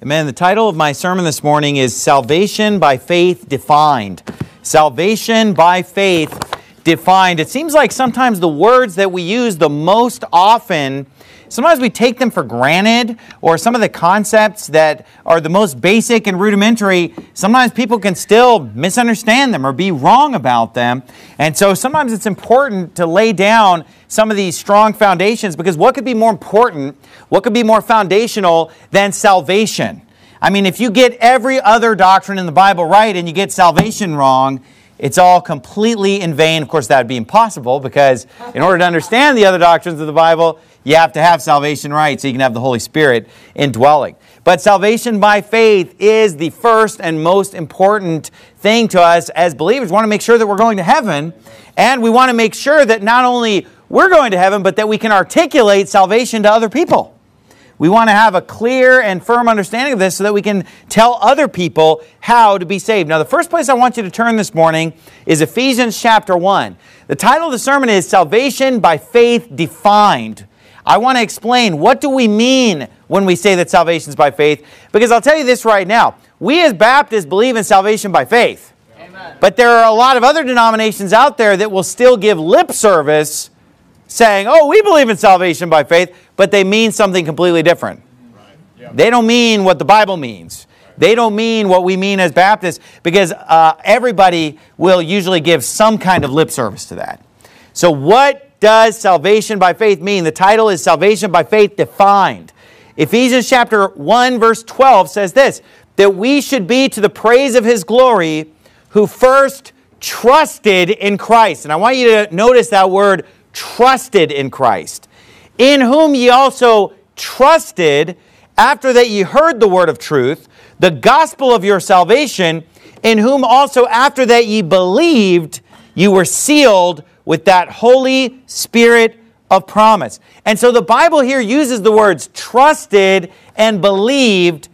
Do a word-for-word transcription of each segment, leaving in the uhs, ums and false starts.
Amen. The title of my sermon this morning is Salvation by Faith Defined. Salvation by Faith Defined. It seems like sometimes the words that we use the most often, sometimes we take them for granted, or some of the concepts that are the most basic and rudimentary, sometimes people can still misunderstand them or be wrong about them. And so sometimes it's important to lay down some of these strong foundations, because what could be more important, what could be more foundational than salvation? I mean, if you get every other doctrine in the Bible right and you get salvation wrong, it's all completely in vain. Of course, that would be impossible, because in order to understand the other doctrines of the Bible, you have to have salvation right so you can have the Holy Spirit indwelling. But salvation by faith is the first and most important thing to us as believers. We want to make sure that we're going to heaven, and we want to make sure that not only we're going to heaven, but that we can articulate salvation to other people. We want to have a clear and firm understanding of this so that we can tell other people how to be saved. Now, the first place I want you to turn this morning is Ephesians chapter one. The title of the sermon is Salvation by Faith Defined. I want to explain, what do we mean when we say that salvation is by faith? Because I'll tell you this right now. We as Baptists believe in salvation by faith. Amen. But there are a lot of other denominations out there that will still give lip service saying, oh, we believe in salvation by faith, but they mean something completely different. Right. Yep. They don't mean what the Bible means. Right. They don't mean what we mean as Baptists, because uh, everybody will usually give some kind of lip service to that. So what does salvation by faith mean? The title is Salvation by Faith Defined. Ephesians chapter one verse twelve says this, that we should be to the praise of His glory, who first trusted in Christ. And I want you to notice that word, trusted in Christ, in whom ye also trusted, after that ye heard the word of truth, the gospel of your salvation, in whom also after that ye believed, you were sealed with that Holy Spirit of promise. And so the Bible here uses the words trusted and believed.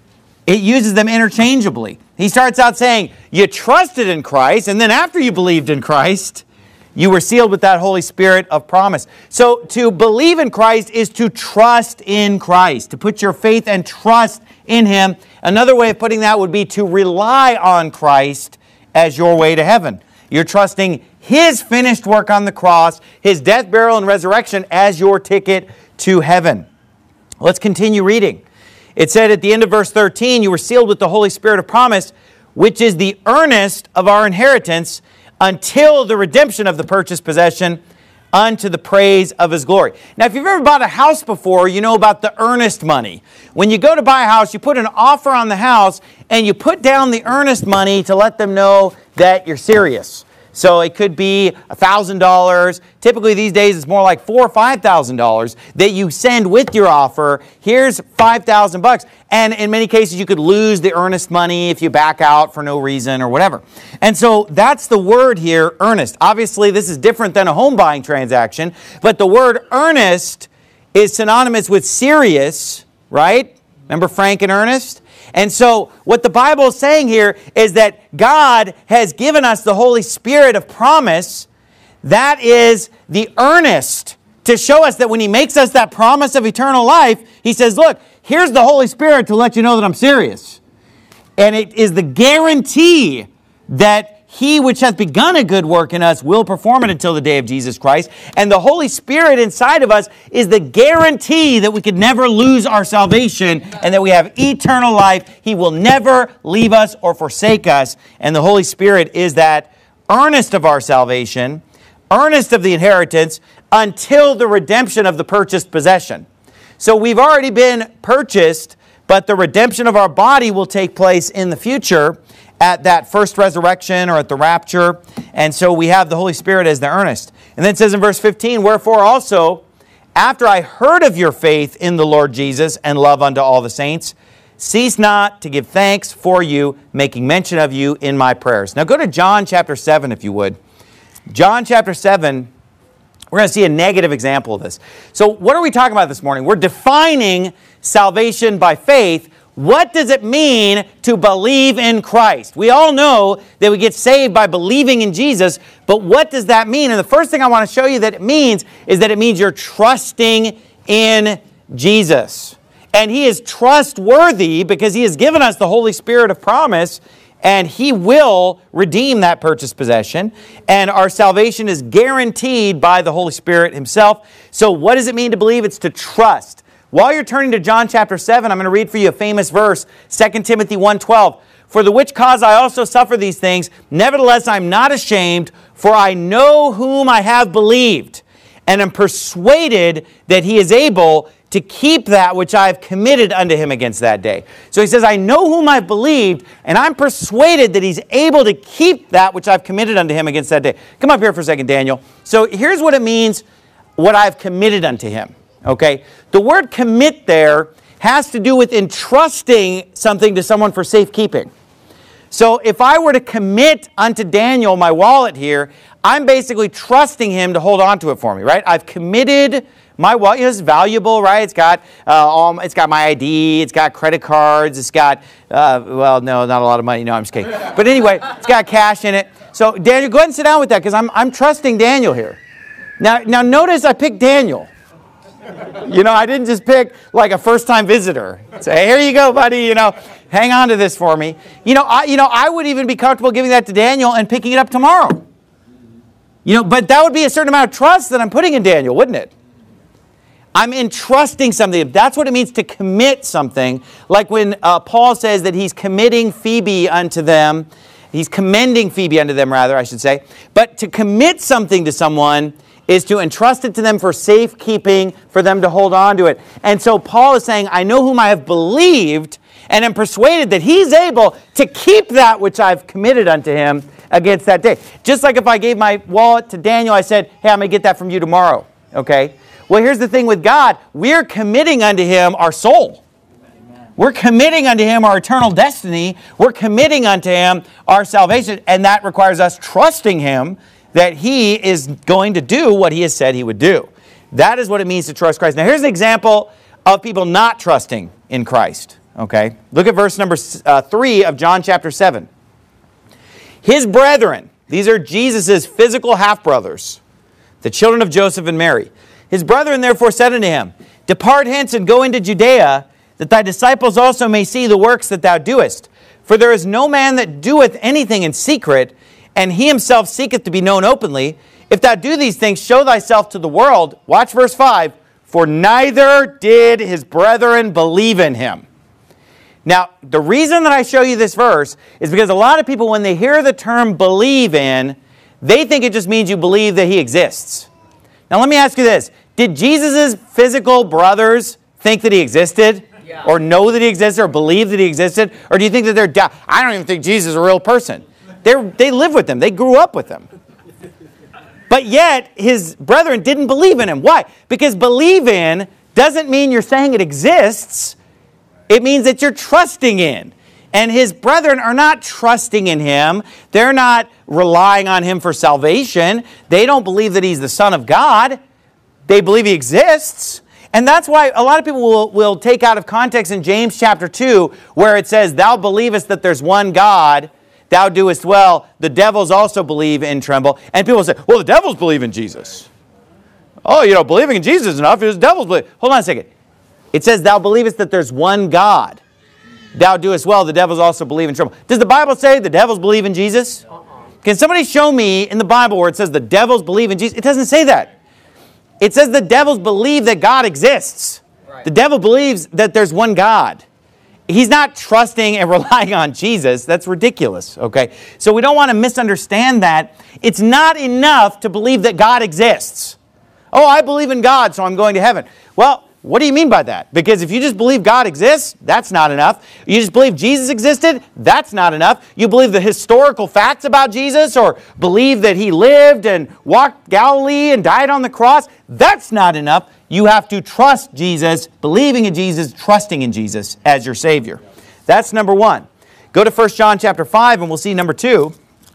It uses them interchangeably. He starts out saying, you trusted in Christ, and then after you believed in Christ, you were sealed with that Holy Spirit of promise. So to believe in Christ is to trust in Christ, to put your faith and trust in Him. Another way of putting that would be to rely on Christ as your way to heaven. You're trusting His finished work on the cross, His death, burial, and resurrection as your ticket to heaven. Let's continue reading. It said at the end of verse thirteen, you were sealed with the Holy Spirit of promise, which is the earnest of our inheritance, until the redemption of the purchased possession, unto the praise of His glory. Now, if you've ever bought a house before, you know about the earnest money. When you go to buy a house, you put an offer on the house, and you put down the earnest money to let them know that you're serious. So it could be one thousand dollars. Typically these days it's more like four thousand dollars or five thousand dollars that you send with your offer. Here's five thousand bucks. And in many cases you could lose the earnest money if you back out for no reason or whatever. And so that's the word here, earnest. Obviously this is different than a home buying transaction, but the word earnest is synonymous with serious, right? Remember Frank and Ernest? And so what the Bible is saying here is that God has given us the Holy Spirit of promise. That is the earnest to show us that when He makes us that promise of eternal life, He says, look, here's the Holy Spirit to let you know that I'm serious. And it is the guarantee that He which hath begun a good work in us will perform it until the day of Jesus Christ. And the Holy Spirit inside of us is the guarantee that we could never lose our salvation and that we have eternal life. He will never leave us or forsake us. And the Holy Spirit is that earnest of our salvation, earnest of the inheritance, until the redemption of the purchased possession. So we've already been purchased, but the redemption of our body will take place in the future at that first resurrection or at the rapture. And so we have the Holy Spirit as the earnest. And then it says in verse fifteen, wherefore also, after I heard of your faith in the Lord Jesus and love unto all the saints, cease not to give thanks for you, making mention of you in my prayers. Now go to John chapter seven, if you would. John chapter seven, we're going to see a negative example of this. So what are we talking about this morning? We're defining salvation by faith. What does it mean to believe in Christ? We all know that we get saved by believing in Jesus, but what does that mean? And the first thing I want to show you that it means is that it means you're trusting in Jesus. And he is trustworthy because he has given us the Holy Spirit of promise, and he will redeem that purchased possession. And our salvation is guaranteed by the Holy Spirit himself. So what does it mean to believe? It's to trust. While you're turning to John chapter seven, I'm going to read for you a famous verse, Second Timothy one twelve. For the which cause I also suffer these things, nevertheless I'm not ashamed, for I know whom I have believed, and am persuaded that he is able to keep that which I have committed unto him against that day. So he says, I know whom I've believed, and I'm persuaded that he's able to keep that which I've committed unto him against that day. Come up here for a second, Daniel. So here's what it means, what I've committed unto him. Okay? The word commit there has to do with entrusting something to someone for safekeeping. So if I were to commit unto Daniel my wallet here, I'm basically trusting him to hold on to it for me, right? I've committed my wallet. It's valuable, right? It's got uh, all, it's got my I D, it's got credit cards, it's got, uh, well, no, not a lot of money. No, I'm just kidding. But anyway, it's got cash in it. So Daniel, go ahead and sit down with that because I'm, I'm trusting Daniel here. Now, now notice I picked Daniel. You know, I didn't just pick like a first-time visitor. Say, here you go, buddy, you know, hang on to this for me. You know, I, you know, I would even be comfortable giving that to Daniel and picking it up tomorrow. You know, but that would be a certain amount of trust that I'm putting in Daniel, wouldn't it? I'm entrusting something. That's what it means to commit something. Like when uh, Paul says that he's committing Phoebe unto them. He's commending Phoebe unto them, rather, I should say. But to commit something to someone is to entrust it to them for safekeeping, for them to hold on to it. And so Paul is saying, I know whom I have believed, and am persuaded that he's able to keep that which I've committed unto him against that day. Just like if I gave my wallet to Daniel, I said, hey, I'm going to get that from you tomorrow. Okay? Well, here's the thing with God. We're committing unto him our soul. We're committing unto him our eternal destiny. We're committing unto him our salvation. And that requires us trusting him that he is going to do what he has said he would do. That is what it means to trust Christ. Now, here's an example of people not trusting in Christ. Okay? Look at verse number uh, three of John chapter seven. His brethren, these are Jesus' physical half-brothers, the children of Joseph and Mary. His brethren therefore said unto him, Depart hence and go into Judea, that thy disciples also may see the works that thou doest. For there is no man that doeth anything in secret, and he himself seeketh to be known openly. If thou do these things, show thyself to the world. Watch verse five. For neither did his brethren believe in him. Now, the reason that I show you this verse is because a lot of people, when they hear the term believe in, they think it just means you believe that he exists. Now, let me ask you this. Did Jesus' physical brothers think that he existed? Yeah. Or know that he existed? Or believe that he existed? Or do you think that they're... Da- I don't even think Jesus is a real person. They're, they live with him. They grew up with him. But yet, his brethren didn't believe in him. Why? Because believe in doesn't mean you're saying it exists. It means that you're trusting in. And his brethren are not trusting in him. They're not relying on him for salvation. They don't believe that he's the Son of God. They believe he exists. And that's why a lot of people will, will take out of context in James chapter two, where it says, Thou believest that there's one God, thou doest well. The devils also believe and tremble. And people say, well, the devils believe in Jesus. Oh, you know, believing in Jesus is enough. The devils believe. Hold on a second. It says, thou believest that there's one God. Thou doest well. The devils also believe and tremble. Does the Bible say the devils believe in Jesus? Uh-uh. Can somebody show me in the Bible where it says the devils believe in Jesus? It doesn't say that. It says the devils believe that God exists. Right. The devil believes that there's one God. He's not trusting and relying on Jesus. That's ridiculous, okay? So we don't want to misunderstand that. It's not enough to believe that God exists. Oh, I believe in God, so I'm going to heaven. Well, what do you mean by that? Because if you just believe God exists, that's not enough. You just believe Jesus existed, that's not enough. You believe the historical facts about Jesus or believe that he lived and walked Galilee and died on the cross, that's not enough. You have to trust Jesus, believing in Jesus, trusting in Jesus as your Savior. That's number one. Go to First John chapter five and we'll see number two.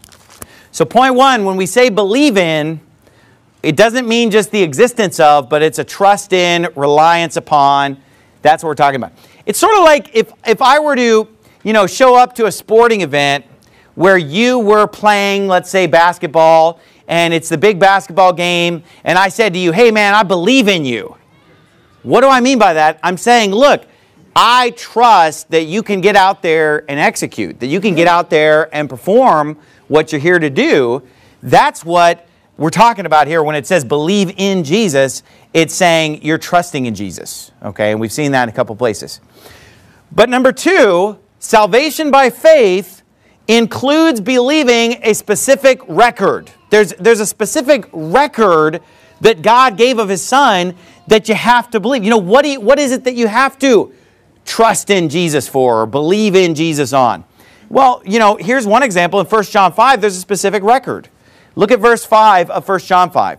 So point one, when we say believe in, it doesn't mean just the existence of, but it's a trust in, reliance upon. That's what we're talking about. It's sort of like if, if I were to, you know, show up to a sporting event where you were playing, let's say, basketball, and it's the big basketball game, and I said to you, hey, man, I believe in you. What do I mean by that? I'm saying, look, I trust that you can get out there and execute, that you can get out there and perform what you're here to do. That's what we're talking about here when it says believe in Jesus. It's saying you're trusting in Jesus. Okay, and we've seen that in a couple places. But number two, salvation by faith includes believing a specific record. There's, there's a specific record that God gave of His Son that you have to believe. You know, what, do you, what is it that you have to trust in Jesus for or believe in Jesus on? Well, you know, here's one example. In First John five, there's a specific record. Look at verse five of First John five.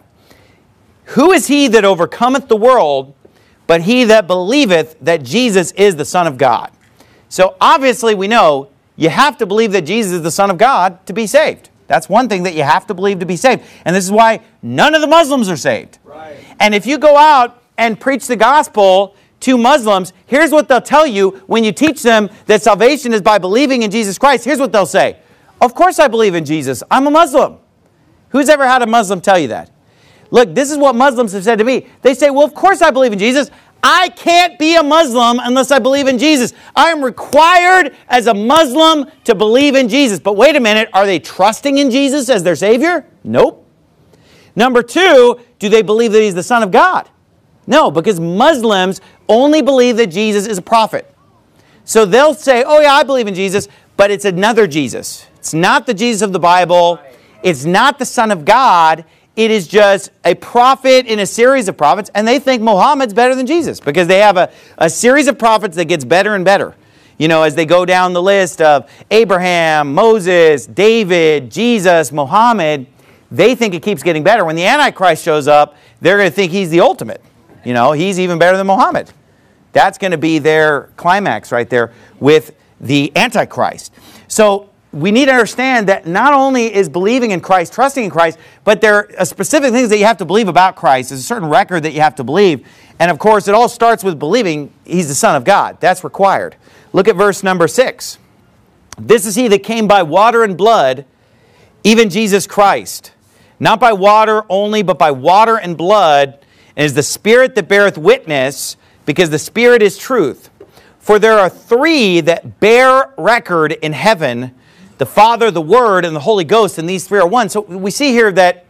Who is he that overcometh the world, but he that believeth that Jesus is the Son of God? So obviously we know you have to believe that Jesus is the Son of God to be saved. That's one thing that you have to believe to be saved. And this is why none of the Muslims are saved. Right. And if you go out and preach the gospel to Muslims, here's what they'll tell you when you teach them that salvation is by believing in Jesus Christ. Here's what they'll say. Of course I believe in Jesus. I'm a Muslim. Who's ever had a Muslim tell you that? Look, this is what Muslims have said to me. They say, well, of course I believe in Jesus. I can't be a Muslim unless I believe in Jesus. I am required as a Muslim to believe in Jesus. But wait a minute, are they trusting in Jesus as their Savior? Nope. Number two, do they believe that He's the Son of God? No, because Muslims only believe that Jesus is a prophet. So they'll say, oh yeah, I believe in Jesus, but it's another Jesus. It's not the Jesus of the Bible. It's not the Son of God. It is just a prophet in a series of prophets, and they think Muhammad's better than Jesus because they have a, a series of prophets that gets better and better. You know, as they go down the list of Abraham, Moses, David, Jesus, Muhammad, they think it keeps getting better. When the Antichrist shows up, they're going to think he's the ultimate. You know, he's even better than Muhammad. That's going to be their climax right there with the Antichrist. So we need to understand that not only is believing in Christ, trusting in Christ, but there are specific things that you have to believe about Christ. There's a certain record that you have to believe. And of course, it all starts with believing He's the Son of God. That's required. Look at verse number six. This is He that came by water and blood, even Jesus Christ. Not by water only, but by water and blood. And is the Spirit that beareth witness, because the Spirit is truth. For there are three that bear record in heaven, the Father, the Word, and the Holy Ghost, and these three are one. So we see here that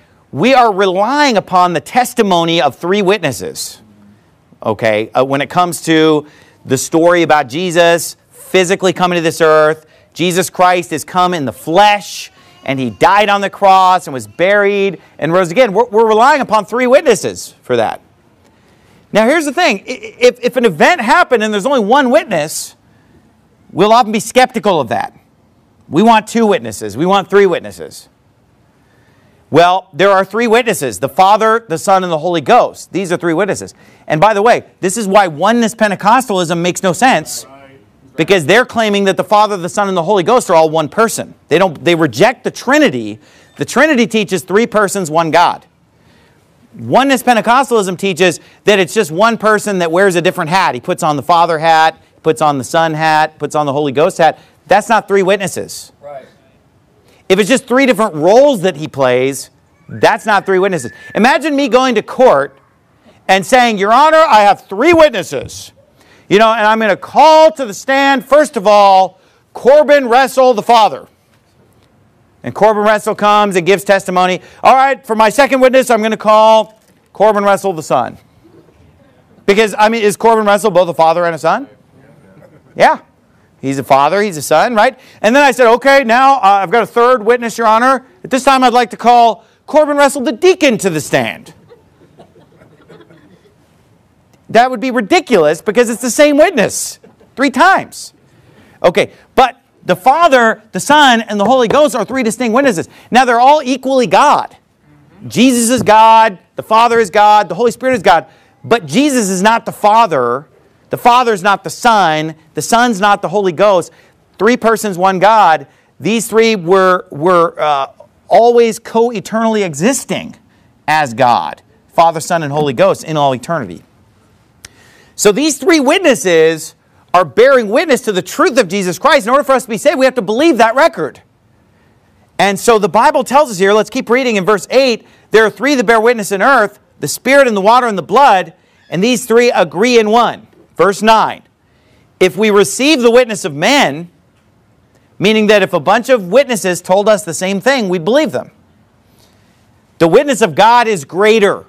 we are relying upon the testimony of three witnesses, okay, uh, when it comes to the story about Jesus physically coming to this earth. Jesus Christ is come in the flesh, and He died on the cross and was buried and rose again. We're, we're relying upon three witnesses for that. Now here's the thing. If, if an event happened and there's only one witness, we'll often be skeptical of that. We want two witnesses. We want three witnesses. Well, there are three witnesses. The Father, the Son, and the Holy Ghost. These are three witnesses. And by the way, this is why oneness Pentecostalism makes no sense. Because they're claiming that the Father, the Son, and the Holy Ghost are all one person. They don't. They reject the Trinity. The Trinity teaches three persons, one God. Oneness Pentecostalism teaches that it's just one person that wears a different hat. He puts on the Father hat, puts on the Son hat, puts on the Holy Ghost hat. That's not three witnesses. Right. If it's just three different roles that He plays, that's not three witnesses. Imagine me going to court and saying, Your Honor, I have three witnesses. You know, and I'm going to call to the stand, first of all, Corbin Russell, the father. And Corbin Russell comes and gives testimony. All right, for my second witness, I'm going to call Corbin Russell, the son. Because, I mean, is Corbin Russell both a father and a son? Yeah. He's a father, he's a son, right? And then I said, okay, now uh, I've got a third witness, Your Honor. At this time, I'd like to call Corbin Russell, the deacon, to the stand. That would be ridiculous because it's the same witness three times. Okay, but the Father, the Son, and the Holy Ghost are three distinct witnesses. Now, they're all equally God. Jesus is God, the Father is God, the Holy Spirit is God. But Jesus is not the Father. The Father is not the Son. The Son's not the Holy Ghost. Three persons, one God. These three were, were uh, always co-eternally existing as God. Father, Son, and Holy Ghost in all eternity. So these three witnesses are bearing witness to the truth of Jesus Christ. In order for us to be saved, we have to believe that record. And so the Bible tells us here, let's keep reading in verse eight, there are three that bear witness in earth, the Spirit and the water and the blood, and these three agree in one. Verse nine, If we receive the witness of men, meaning that if a bunch of witnesses told us the same thing, we'd believe them. The witness of God is greater.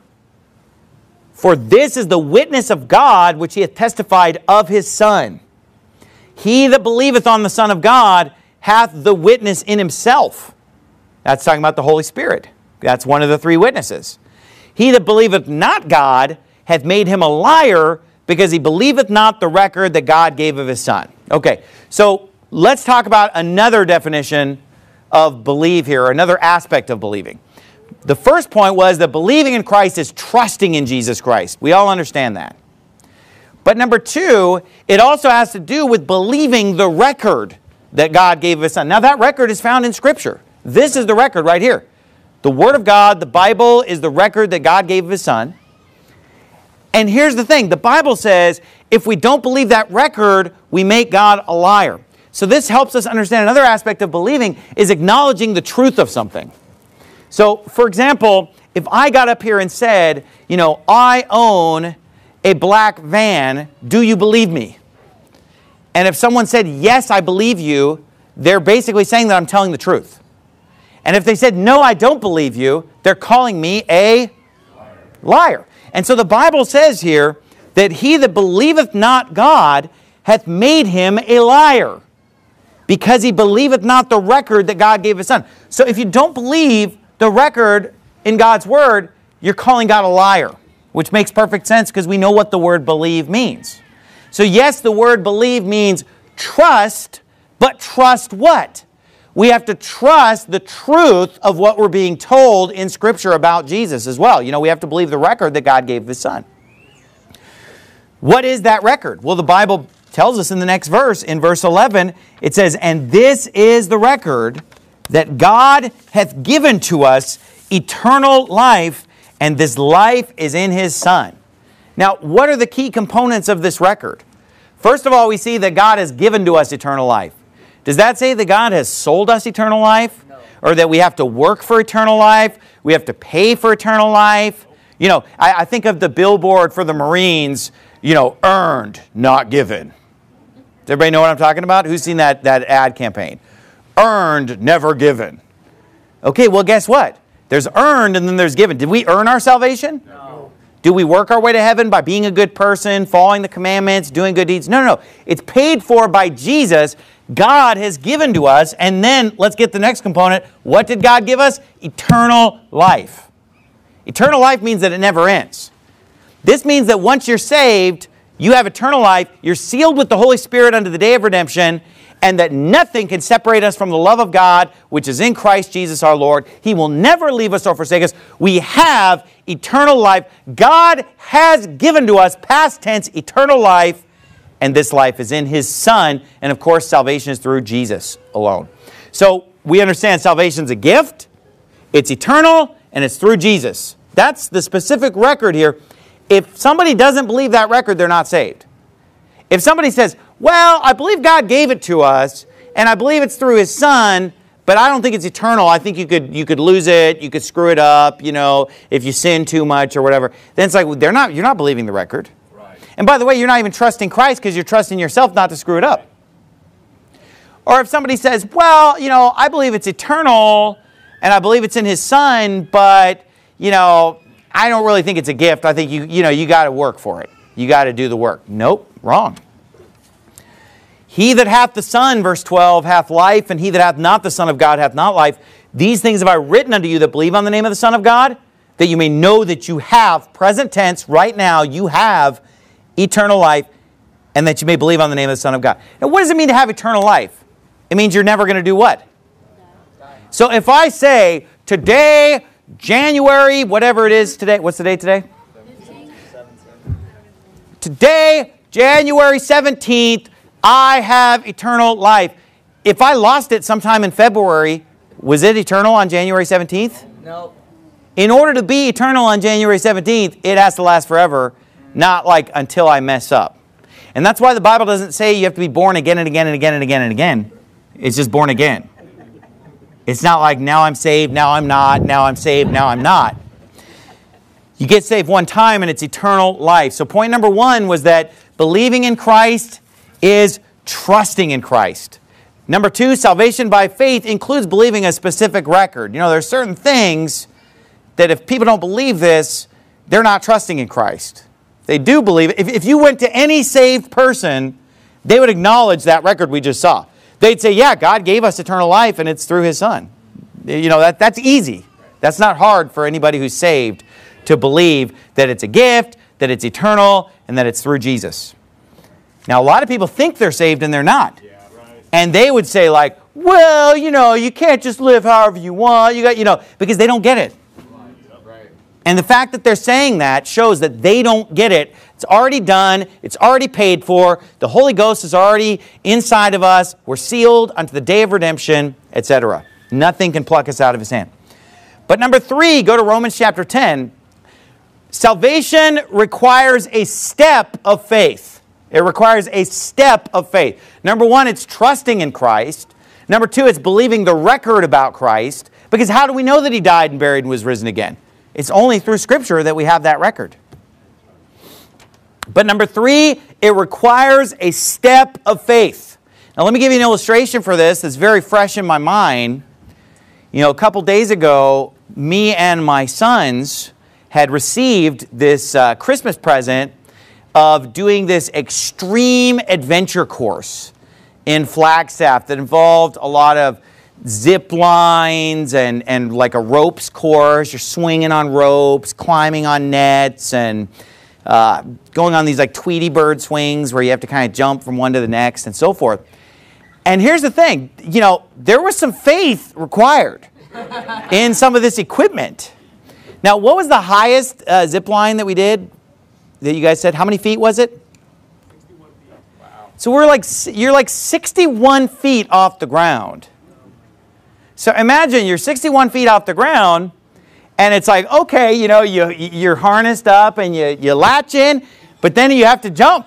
For this is the witness of God which he hath testified of his Son. He that believeth on the Son of God hath the witness in himself. That's talking about the Holy Spirit. That's one of the three witnesses. He that believeth not God hath made him a liar, because he believeth not the record that God gave of his Son. Okay, so let's talk about another definition of believe here, another aspect of believing. The first point was that believing in Christ is trusting in Jesus Christ. We all understand that. But number two, it also has to do with believing the record that God gave of his Son. Now that record is found in Scripture. This is the record right here. The Word of God, the Bible, is the record that God gave of his Son. And here's the thing. The Bible says if we don't believe that record, we make God a liar. So this helps us understand another aspect of believing is acknowledging the truth of something. So, for example, if I got up here and said, you know, I own a black van, do you believe me? And if someone said, yes, I believe you, they're basically saying that I'm telling the truth. And if they said, no, I don't believe you, they're calling me a liar. liar. And so the Bible says here that he that believeth not God hath made him a liar, because he believeth not the record that God gave his Son. So if you don't believe the record in God's Word, you're calling God a liar, which makes perfect sense because we know what the word believe means. So yes, the word believe means trust, but trust what? We have to trust the truth of what we're being told in Scripture about Jesus as well. You know, we have to believe the record that God gave his Son. What is that record? Well, the Bible tells us in the next verse, in verse eleven, it says, and this is the record that God hath given to us eternal life, and this life is in his Son. Now, what are the key components of this record? First of all, we see that God has given to us eternal life. Does that say that God has sold us eternal life? No. Or that we have to work for eternal life? We have to pay for eternal life? You know, I, I think of the billboard for the Marines, you know, earned, not given. Does everybody know what I'm talking about? Who's seen that, that ad campaign? Earned, never given. Okay, well, guess what? There's earned and then there's given. Did we earn our salvation? No. Do we work our way to heaven by being a good person, following the commandments, doing good deeds? No, no, no. It's paid for by Jesus. God has given to us. And then let's get the next component. What did God give us? Eternal life. Eternal life means that it never ends. This means that once you're saved, you have eternal life. You're sealed with the Holy Spirit unto the day of redemption, and that nothing can separate us from the love of God, which is in Christ Jesus our Lord. He will never leave us or forsake us. We have eternal life. God has given to us, past tense, eternal life, and this life is in his Son. And of course, salvation is through Jesus alone. So we understand salvation is a gift, it's eternal, and it's through Jesus. That's the specific record here. If somebody doesn't believe that record, they're not saved. If somebody says, well, I believe God gave it to us, and I believe it's through his Son, but I don't think it's eternal. I think you could you could lose it, you could screw it up, you know, if you sin too much or whatever. Then it's like, well, they're not, you're not believing the record. Right. And by the way, you're not even trusting Christ because you're trusting yourself not to screw it up. Or if somebody says, well, you know, I believe it's eternal, and I believe it's in his Son, but, you know, I don't really think it's a gift. I think you, you know, you got to work for it. You got to do the work. Nope, wrong. He that hath the Son, verse twelve, hath life, and he that hath not the Son of God hath not life. These things have I written unto you that believe on the name of the Son of God, that you may know that you have, present tense, right now, you have eternal life, and that you may believe on the name of the Son of God. Now, what does it mean to have eternal life? It means you're never going to do what? So if I say, today, January, whatever it is today, what's the date today? Today, January seventeenth, I have eternal life. If I lost it sometime in February, was it eternal on January seventeenth? No. In order to be eternal on January seventeenth, it has to last forever, not like until I mess up. And that's why the Bible doesn't say you have to be born again and again and again and again and again. It's just born again. It's not like now I'm saved, now I'm not, now I'm saved, now I'm not. You get saved one time and it's eternal life. So point number one was that believing in Christ is trusting in Christ. Number two, salvation by faith includes believing a specific record. You know, there's certain things that if people don't believe this, they're not trusting in Christ. They do believe it. If, if you went to any saved person, they would acknowledge that record we just saw. They'd say, yeah, God gave us eternal life and it's through His Son. You know, that, that's easy. That's not hard for anybody who's saved to believe that it's a gift, that it's eternal, and that it's through Jesus. Now, a lot of people think they're saved and they're not. Yeah, right. And they would say like, well, you know, you can't just live however you want. You got, you know, because they don't get it. Right. And the fact that they're saying that shows that they don't get it. It's already done. It's already paid for. The Holy Ghost is already inside of us. We're sealed unto the day of redemption, et cetera. Nothing can pluck us out of His hand. But number three, go to Romans chapter ten. Salvation requires a step of faith. It requires a step of faith. Number one, it's trusting in Christ. Number two, it's believing the record about Christ. Because how do we know that He died and buried and was risen again? It's only through Scripture that we have that record. But number three, it requires a step of faith. Now let me give you an illustration for this that's very fresh in my mind. You know, a couple days ago, me and my sons had received this uh, Christmas present of doing this extreme adventure course in Flagstaff that involved a lot of zip lines and, and like a ropes course. You're swinging on ropes, climbing on nets, and uh, going on these like Tweety Bird swings where you have to kind of jump from one to the next and so forth. And here's the thing, you know, there was some faith required in some of this equipment. Now, what was the highest uh, zip line that we did that you guys said? How many feet was it? sixty-one feet. Wow. So we're like, you're like sixty-one feet off the ground. So imagine you're sixty-one feet off the ground, and it's like, okay, you know, you, you're harnessed up and you, you latch in, but then you have to jump.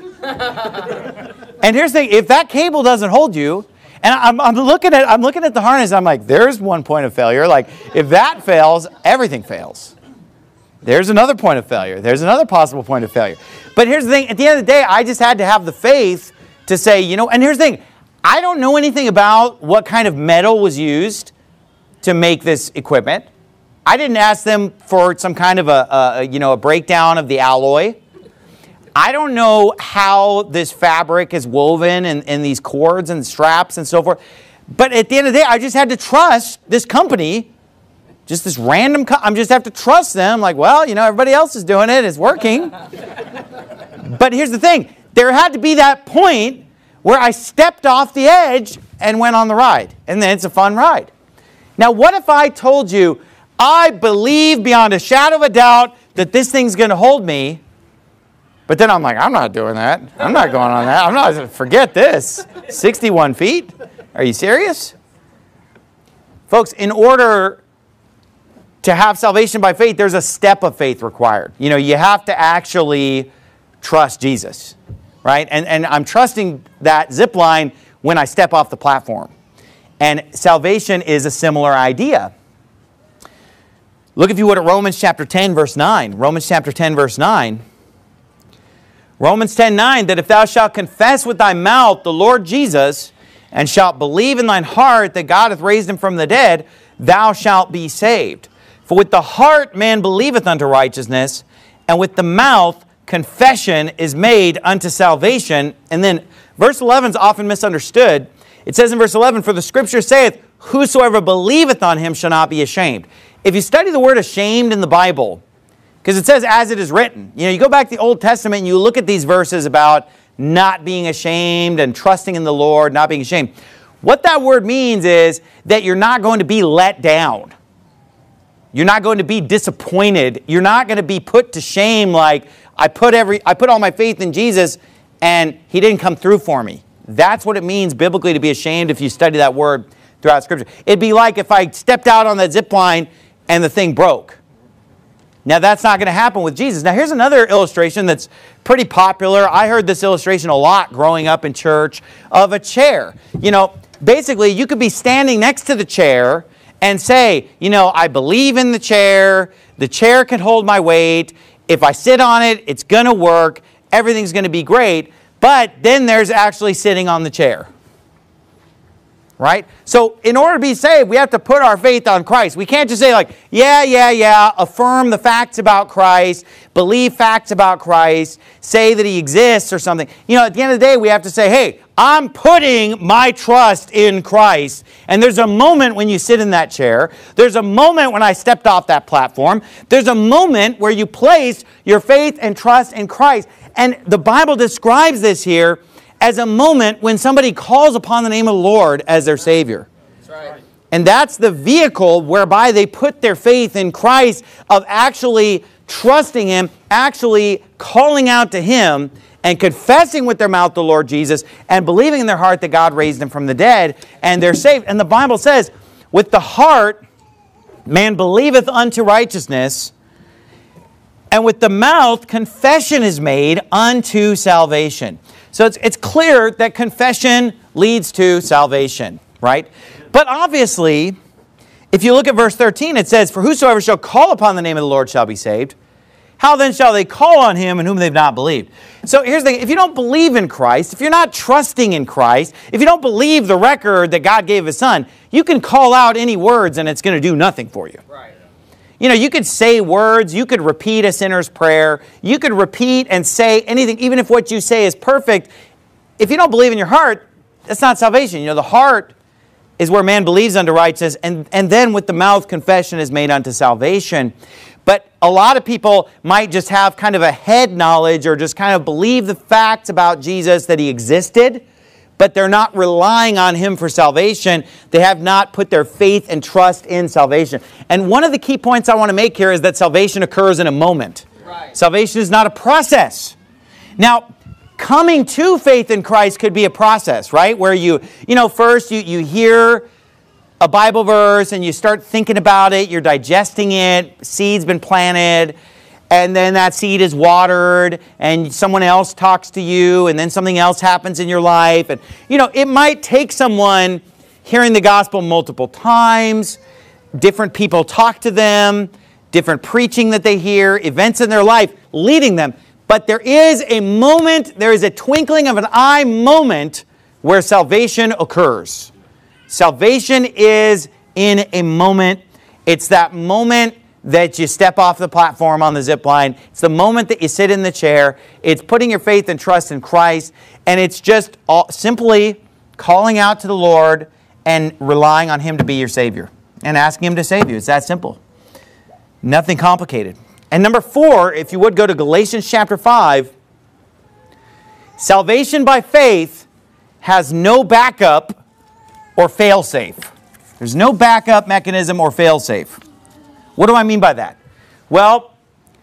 And here's the thing, if that cable doesn't hold you, and I'm, I'm, looking at, I'm looking at the harness, I'm like, there's one point of failure. Like, if that fails, everything fails. There's another point of failure. There's another possible point of failure. But here's the thing, at the end of the day, I just had to have the faith to say, you know, and here's the thing, I don't know anything about what kind of metal was used to make this equipment. I didn't ask them for some kind of a, a you know, a breakdown of the alloy. I don't know how this fabric is woven and, and these cords and straps and so forth. But at the end of the day, I just had to trust this company, just this random, co- I just have to trust them. Like, well, you know, everybody else is doing it. It's working. But here's the thing. There had to be that point where I stepped off the edge and went on the ride. And then it's a fun ride. Now, what if I told you, I believe beyond a shadow of a doubt that this thing's going to hold me. But then I'm like, I'm not doing that. I'm not going on that. I'm not, forget this. sixty-one feet? Are you serious? Folks, in order to have salvation by faith, there's a step of faith required. You know, you have to actually trust Jesus, right? And, and I'm trusting that zip line when I step off the platform. And salvation is a similar idea. Look, if you would, at Romans chapter ten, verse nine. Romans chapter ten, verse nine. Romans ten nine, that if thou shalt confess with thy mouth the Lord Jesus, and shalt believe in thine heart that God hath raised him from the dead, thou shalt be saved. For with the heart man believeth unto righteousness, and with the mouth confession is made unto salvation. And then verse eleven is often misunderstood. It says in verse eleven, for the Scripture saith, whosoever believeth on him shall not be ashamed. If you study the word ashamed in the Bible, because it says, as it is written. You know, you go back to the Old Testament and you look at these verses about not being ashamed and trusting in the Lord, not being ashamed. What that word means is that you're not going to be let down. You're not going to be disappointed. You're not going to be put to shame like, I put every, I put all my faith in Jesus and He didn't come through for me. That's what it means biblically to be ashamed if you study that word throughout Scripture. It'd be like if I stepped out on that zip line and the thing broke. Now, that's not going to happen with Jesus. Now, here's another illustration that's pretty popular. I heard this illustration a lot growing up in church of a chair. You know, basically, you could be standing next to the chair and say, you know, I believe in the chair. The chair can hold my weight. If I sit on it, it's going to work. Everything's going to be great. But then there's actually sitting on the chair. Right? So in order to be saved, we have to put our faith on Christ. We can't just say like, yeah, yeah, yeah, affirm the facts about Christ, believe facts about Christ, say that He exists or something. You know, at the end of the day, we have to say, hey, I'm putting my trust in Christ. And there's a moment when you sit in that chair. There's a moment when I stepped off that platform. There's a moment where you place your faith and trust in Christ. And the Bible describes this here as a moment when somebody calls upon the name of the Lord as their Savior. That's right. And that's the vehicle whereby they put their faith in Christ, of actually trusting Him, actually calling out to Him, and confessing with their mouth the Lord Jesus, and believing in their heart that God raised Him from the dead, and they're saved. And the Bible says, with the heart man believeth unto righteousness, and with the mouth confession is made unto salvation. So it's, it's clear that confession leads to salvation, right? But obviously, if you look at verse thirteen, it says, for whosoever shall call upon the name of the Lord shall be saved. How then shall they call on Him in whom they've not believed? So here's the thing. If you don't believe in Christ, if you're not trusting in Christ, if you don't believe the record that God gave His Son, you can call out any words and it's going to do nothing for you. Right. You know, you could say words, you could repeat a sinner's prayer, you could repeat and say anything, even if what you say is perfect. If you don't believe in your heart, that's not salvation. You know, the heart is where man believes unto righteousness, and, and then with the mouth confession is made unto salvation. But a lot of people might just have kind of a head knowledge or just kind of believe the facts about Jesus, that He existed, but they're not relying on Him for salvation. They have not put their faith and trust in salvation. And one of the key points I want to make here is that salvation occurs in a moment. Right. Salvation is not a process. Now, coming to faith in Christ could be a process, right? Where you, you know, first you, you hear a Bible verse and you start thinking about it, you're digesting it, seed's been planted, and then that seed is watered, and someone else talks to you, and then something else happens in your life. And, you know, it might take someone hearing the gospel multiple times, different people talk to them, different preaching that they hear, events in their life leading them. But there is a moment, there is a twinkling of an eye moment where salvation occurs. Salvation is in a moment. It's that moment that you step off the platform on the zip line. It's the moment that you sit in the chair. It's putting your faith and trust in Christ. And it's just all, simply calling out to the Lord and relying on Him to be your Savior and asking Him to save you. It's that simple. Nothing complicated. And number four, if you would go to Galatians chapter five, salvation by faith has no backup or fail-safe. There's no backup mechanism or fail-safe. What do I mean by that? Well,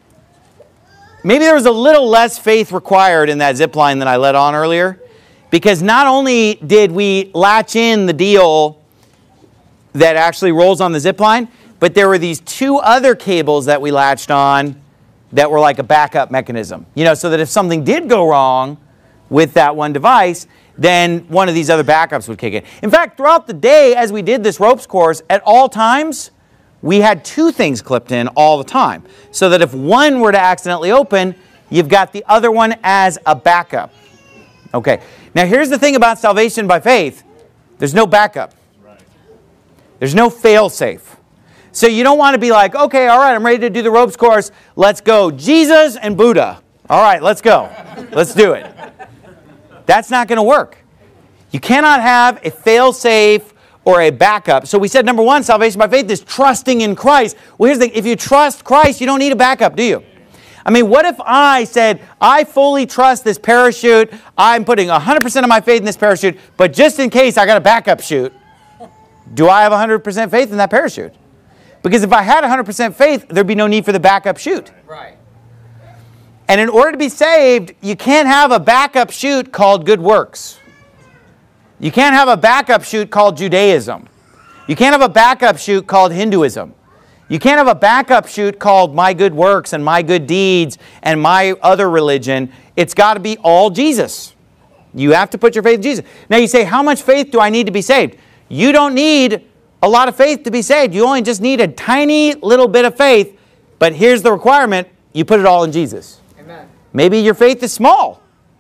maybe there was a little less faith required in that zip line than I let on earlier, because not only did we latch in the deal that actually rolls on the zip line, but there were these two other cables that we latched on that were like a backup mechanism. You know, so that if something did go wrong with that one device, then one of these other backups would kick in. In fact, throughout the day, as we did this ropes course, at all times, we had two things clipped in all the time, so that if one were to accidentally open, you've got the other one as a backup. Okay, now here's the thing about salvation by faith. There's no backup. There's no fail-safe. So you don't want to be like, okay, all right, I'm ready to do the ropes course. Let's go. Jesus and Buddha. All right, let's go. Let's do it. That's not going to work. You cannot have a fail-safe or a backup. So we said, number one, salvation by faith is trusting in Christ. Well, here's the thing. If you trust Christ, you don't need a backup, do you? I mean, what if I said, I fully trust this parachute. I'm putting one hundred percent of my faith in this parachute, but just in case I got a backup chute, do I have one hundred percent faith in that parachute? Because if I had one hundred percent faith, there'd be no need for the backup chute. Right. And in order to be saved, you can't have a backup chute called good works. You can't have a backup chute called Judaism. You can't have a backup chute called Hinduism. You can't have a backup chute called my good works and my good deeds and my other religion. It's got to be all Jesus. You have to put your faith in Jesus. Now you say, how much faith do I need to be saved? You don't need a lot of faith to be saved. You only just need a tiny little bit of faith. But here's the requirement. You put it all in Jesus. Amen. Maybe your faith is small.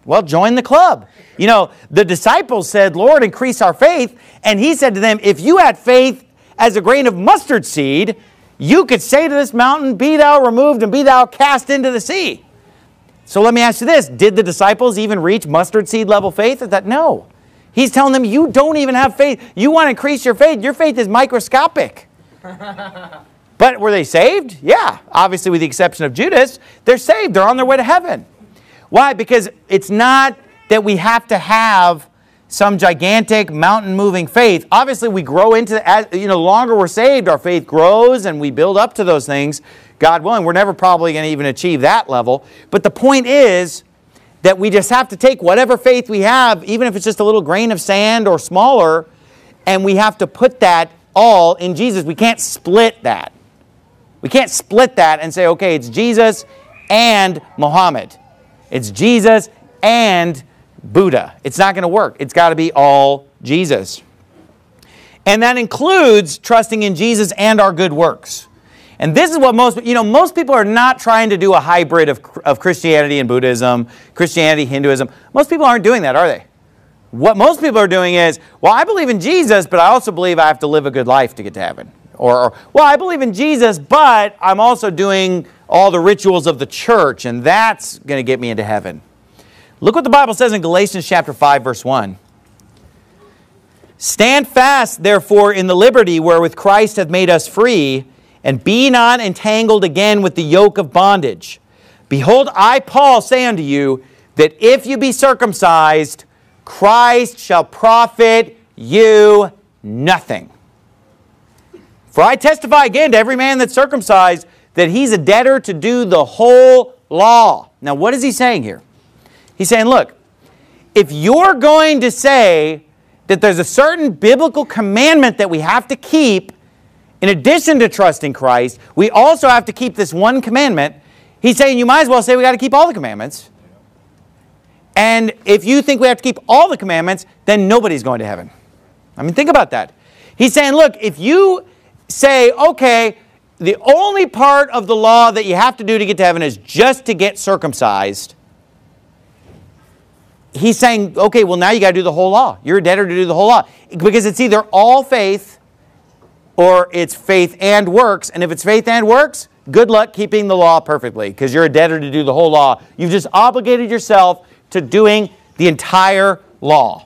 Well, join the club. You know, the disciples said, Lord, increase our faith. And he said to them, if you had faith as a grain of mustard seed, you could say to this mountain, be thou removed and be thou cast into the sea. So let me ask you this. Did the disciples even reach mustard seed level faith? Is that no? He's telling them, you don't even have faith. You want to increase your faith. Your faith is microscopic. But were they saved? Yeah. Obviously, with the exception of Judas, they're saved. They're on their way to heaven. Why? Because it's not that we have to have some gigantic mountain-moving faith. Obviously, we grow into, as, you know, the longer we're saved, our faith grows and we build up to those things. God willing, we're never probably going to even achieve that level. But the point is that we just have to take whatever faith we have, even if it's just a little grain of sand or smaller, and we have to put that all in Jesus. We can't split that. We can't split that and say, okay, it's Jesus and Muhammad. It's Jesus and Buddha. It's not going to work. It's got to be all Jesus. And that includes trusting in Jesus and our good works. And this is what most, you know, most people are not trying to do a hybrid of, of Christianity and Buddhism, Christianity, Hinduism. Most people aren't doing that, are they? What most people are doing is, well, I believe in Jesus, but I also believe I have to live a good life to get to heaven. Or, or well, I believe in Jesus, but I'm also doing all the rituals of the church, and that's going to get me into heaven. Look what the Bible says in Galatians chapter five, verse one. Stand fast, therefore, in the liberty wherewith Christ hath made us free, and be not entangled again with the yoke of bondage. Behold, I, Paul, say unto you, that if you be circumcised, Christ shall profit you nothing. For I testify again to every man that's circumcised, that he's a debtor to do the whole law. Now, what is he saying here? He's saying, look, if you're going to say that there's a certain biblical commandment that we have to keep, in addition to trusting Christ, we also have to keep this one commandment. He's saying you might as well say we got to keep all the commandments. And if you think we have to keep all the commandments, then nobody's going to heaven. I mean, think about that. He's saying, look, if you say, okay, the only part of the law that you have to do to get to heaven is just to get circumcised, he's saying, okay, well, now you got to do the whole law. You're a debtor to do the whole law. Because it's either all faith or it's faith and works. And if it's faith and works, good luck keeping the law perfectly, because you're a debtor to do the whole law. You've just obligated yourself to doing the entire law.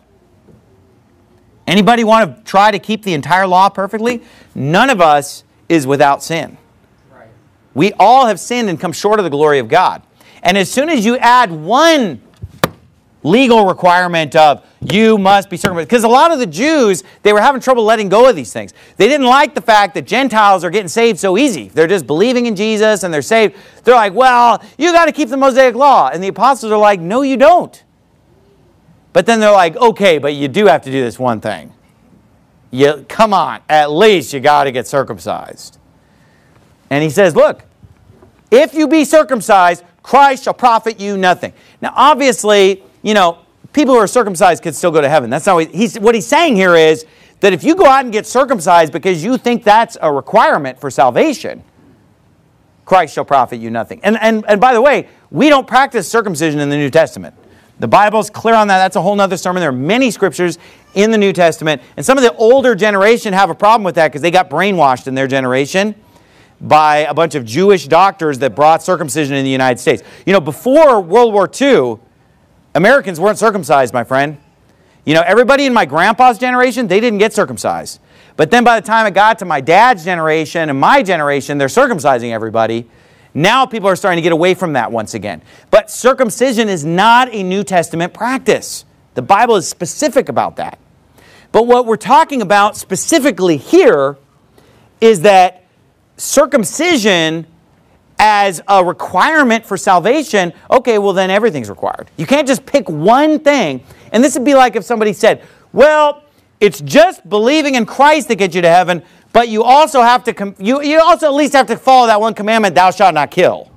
Anybody want to try to keep the entire law perfectly? None of us is without sin. Right. We all have sinned and come short of the glory of God. And as soon as you add one legal requirement of you must be circumcised, because a lot of the Jews, they were having trouble letting go of these things. They didn't like the fact that Gentiles are getting saved so easy. They're just believing in Jesus and they're saved. They're like, well, you got to keep the Mosaic law. And the apostles are like, no, you don't. But then they're like, okay, but you do have to do this one thing. You, come on, at least you got to get circumcised. And he says, look, if you be circumcised, Christ shall profit you nothing. Now, obviously, you know, people who are circumcised can still go to heaven. That's not what he's, what he's saying here is that if you go out and get circumcised because you think that's a requirement for salvation, Christ shall profit you nothing. And, and, and by the way, we don't practice circumcision in the New Testament. The Bible's clear on that. That's a whole other sermon. There are many scriptures in the New Testament. And some of the older generation have a problem with that because they got brainwashed in their generation by a bunch of Jewish doctors that brought circumcision in the United States. You know, before World War Two, Americans weren't circumcised, my friend. You know, everybody in my grandpa's generation, they didn't get circumcised. But then by the time it got to my dad's generation and my generation, they're circumcising everybody. Now people are starting to get away from that once again. But circumcision is not a New Testament practice. The Bible is specific about that. But what we're talking about specifically here is that circumcision as a requirement for salvation, okay, well then everything's required. You can't just pick one thing. And this would be like if somebody said, well, it's just believing in Christ that gets you to heaven, but you also have to, com- you, you also at least have to follow that one commandment, thou shalt not kill.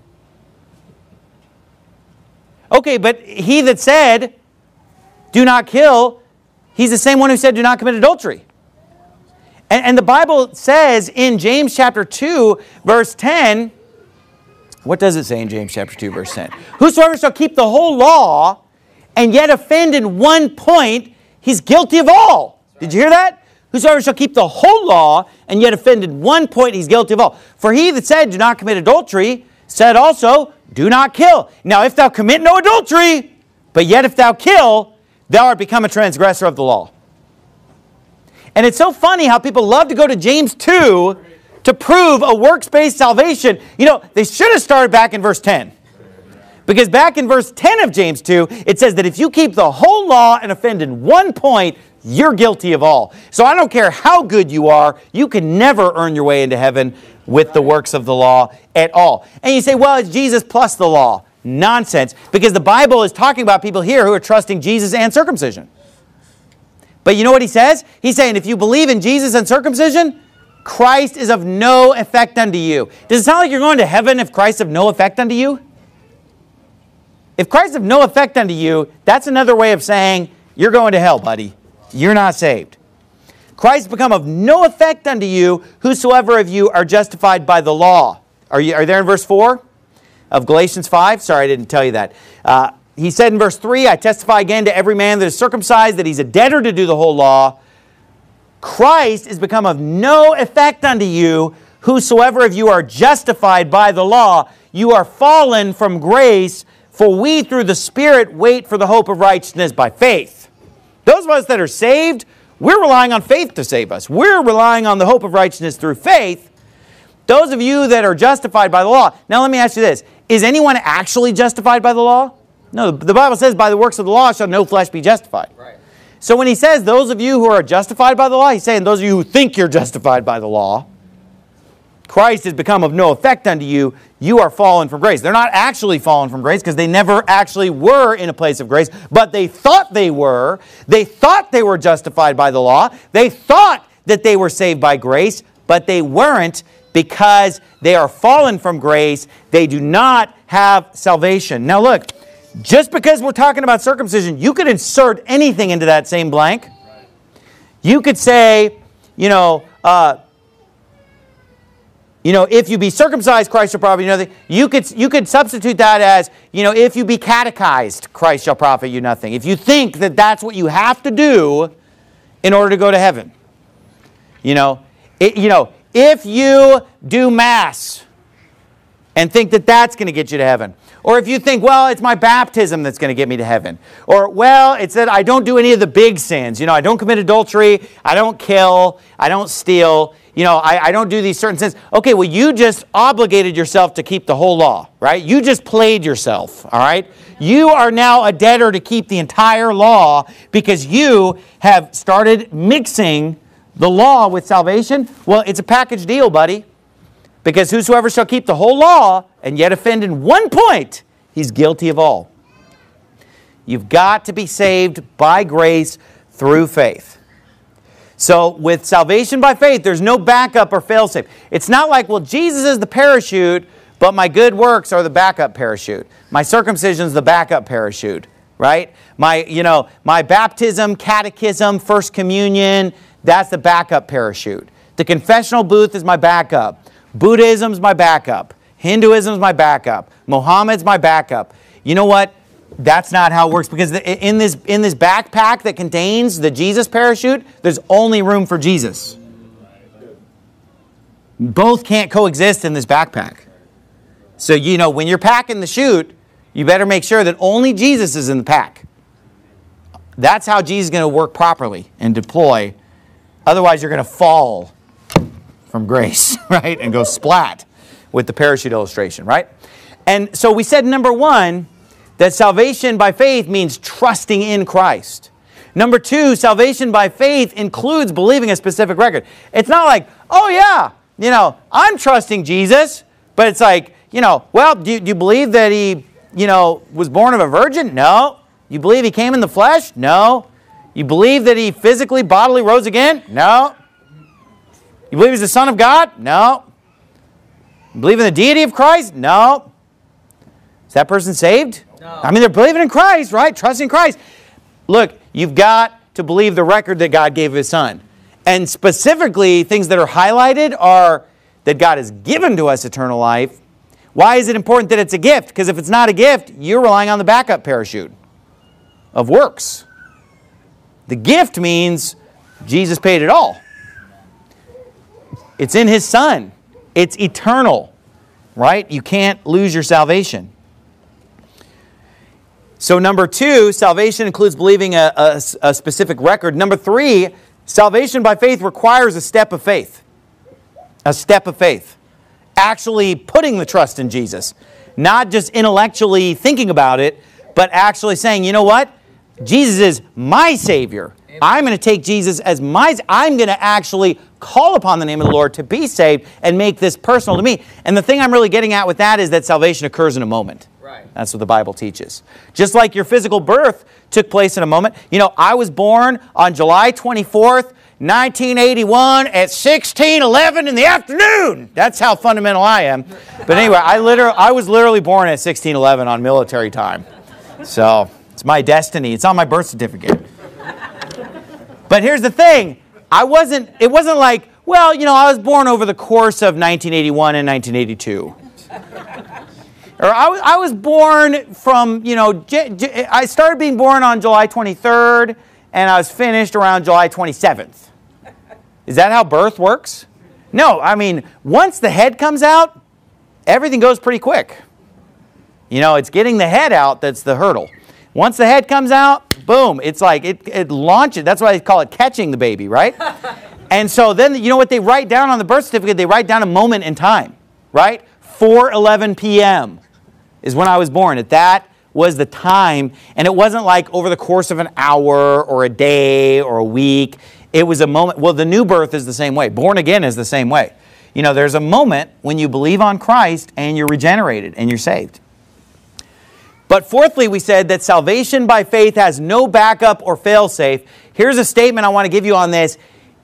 Okay, but he that said, do not kill, he's the same one who said, do not commit adultery. And, and the Bible says in James chapter two, verse ten, what does it say in James chapter two, verse ten? Whosoever shall keep the whole law and yet offend in one point, he's guilty of all. Did you hear that? Whosoever shall keep the whole law, and yet offend in one point, he's guilty of all. For he that said, do not commit adultery, said also, do not kill. Now if thou commit no adultery, but yet if thou kill, thou art become a transgressor of the law. And it's so funny how people love to go to James two to prove a works-based salvation. You know, they should have started back in verse ten. Because back in verse ten of James two, it says that if you keep the whole law and offend in one point, you're guilty of all. So I don't care how good you are, you can never earn your way into heaven with the works of the law at all. And you say, well, it's Jesus plus the law. Nonsense. Because the Bible is talking about people here who are trusting Jesus and circumcision. But you know what he says? He's saying if you believe in Jesus and circumcision, Christ is of no effect unto you. Does it sound like you're going to heaven if Christ is of no effect unto you? If Christ is of no effect unto you, that's another way of saying you're going to hell, buddy. You're not saved. Christ become of no effect unto you, whosoever of you are justified by the law. Are you, are you there in verse four of Galatians five? Sorry, I didn't tell you that. Uh, he said in verse three, I testify again to every man that is circumcised that he's a debtor to do the whole law. Christ is become of no effect unto you, whosoever of you are justified by the law. You are fallen from grace, for we through the Spirit wait for the hope of righteousness by faith. Those of us that are saved, we're relying on faith to save us. We're relying on the hope of righteousness through faith. Those of you that are justified by the law. Now let me ask you this. Is anyone actually justified by the law? No, the Bible says by the works of the law shall no flesh be justified. Right. So when he says those of you who are justified by the law, he's saying those of you who think you're justified by the law, Christ has become of no effect unto you, you are fallen from grace. They're not actually fallen from grace because they never actually were in a place of grace, but they thought they were. They thought they were justified by the law. They thought that they were saved by grace, but they weren't because they are fallen from grace. They do not have salvation. Now look, just because we're talking about circumcision, you could insert anything into that same blank. You could say, you know, uh, You know, if you be circumcised, Christ shall profit you nothing. You could, you could substitute that as, you know, if you be catechized, Christ shall profit you nothing. If you think that that's what you have to do in order to go to heaven. You know, it, you know, if you do Mass and think that that's going to get you to heaven. Or if you think, well, it's my baptism that's going to get me to heaven. Or, well, it's that I don't do any of the big sins. You know, I don't commit adultery. I don't kill. I don't steal. You know, I, I don't do these certain sins. Okay, well, you just obligated yourself to keep the whole law, right? You just played yourself, all right? You are now a debtor to keep the entire law because you have started mixing the law with salvation. Well, it's a package deal, buddy. Because whosoever shall keep the whole law and yet offend in one point, he's guilty of all. You've got to be saved by grace through faith. So with salvation by faith, there's no backup or failsafe. It's not like, well, Jesus is the parachute, but my good works are the backup parachute. My circumcision is the backup parachute, right? My, you know, my baptism, catechism, first communion, that's the backup parachute. The confessional booth is my backup. Buddhism's my backup. Hinduism's my backup. Mohammed's my backup. You know what? That's not how it works because in this, in this backpack that contains the Jesus parachute, there's only room for Jesus. Both can't coexist in this backpack. So, you know, when you're packing the chute, you better make sure that only Jesus is in the pack. That's how Jesus is going to work properly and deploy. Otherwise, you're going to fall from grace, right? And go splat with the parachute illustration, right? And so we said, number one, that salvation by faith means trusting in Christ. Number two, salvation by faith includes believing a specific record. It's not like, oh yeah, you know, I'm trusting Jesus, but it's like, you know, well, do you, do you believe that he, you know, was born of a virgin? No. You believe he came in the flesh? No. You believe that he physically, bodily rose again? No. You believe he's the Son of God? No. You believe in the deity of Christ? No. Is that person saved? No. I mean, they're believing in Christ, right? Trusting Christ. Look, you've got to believe the record that God gave His Son. And specifically, things that are highlighted are that God has given to us eternal life. Why is it important that it's a gift? Because if it's not a gift, you're relying on the backup parachute. of works. The gift means Jesus paid it all. It's in His Son. It's eternal, right? You can't lose your salvation. So number two, salvation includes believing a, a, a specific record. Number three, salvation by faith requires a step of faith. A step of faith. Actually putting the trust in Jesus. Not just intellectually thinking about it, but actually saying, you know what? Jesus is my Savior. Amen. I'm going to take Jesus as my... I'm going to actually call upon the name of the Lord to be saved and make this personal to me. And the thing I'm really getting at with that is that salvation occurs in a moment. Right. That's what the Bible teaches. Just like your physical birth took place in a moment. You know, I was born on July twenty-fourth, nineteen eighty-one at sixteen eleven in the afternoon. That's how fundamental I am. But anyway, I literally, I was literally born at sixteen eleven on military time. So it's my destiny. It's on my birth certificate. But here's the thing. I wasn't, it wasn't like, well, you know, I was born over the course of nineteen eighty-one and nineteen eighty-two. Or I was, I was born from, you know, J, J, I started being born on July twenty-third, and I was finished around July twenty-seventh. Is that how birth works? No, I mean, once the head comes out, everything goes pretty quick. You know, it's getting the head out that's the hurdle. Once the head comes out, boom, it's like it, it launches. That's why they call it catching the baby, right? And so then, you know what they write down on the birth certificate? They write down a moment in time, right? four eleven p m is when I was born. That was the time, and it wasn't like over the course of an hour or a day or a week. It was a moment. Well, the new birth is the same way. Born again is the same way. You know, there's a moment when you believe on Christ and you're regenerated and you're saved. But fourthly, we said that salvation by faith has no backup or fail-safe. Here's a statement I want to give you on this.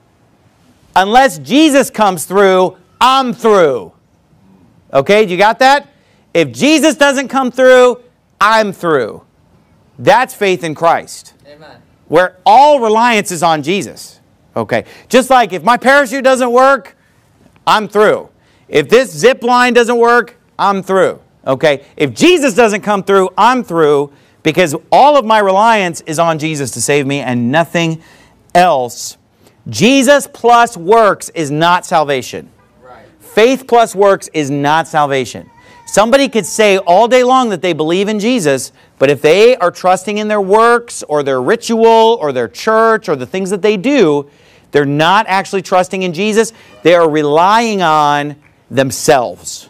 Unless Jesus comes through, I'm through. Okay, you got that? If Jesus doesn't come through, I'm through. That's faith in Christ. Amen. Where all reliance is on Jesus. Okay, just like if my parachute doesn't work, I'm through. If this zip line doesn't work, I'm through. Okay, if Jesus doesn't come through, I'm through, because all of my reliance is on Jesus to save me and nothing else. Jesus plus works is not salvation. Right. Faith plus works is not salvation. Somebody could say all day long that they believe in Jesus, but if they are trusting in their works or their ritual or their church or the things that they do, they're not actually trusting in Jesus. They are relying on themselves.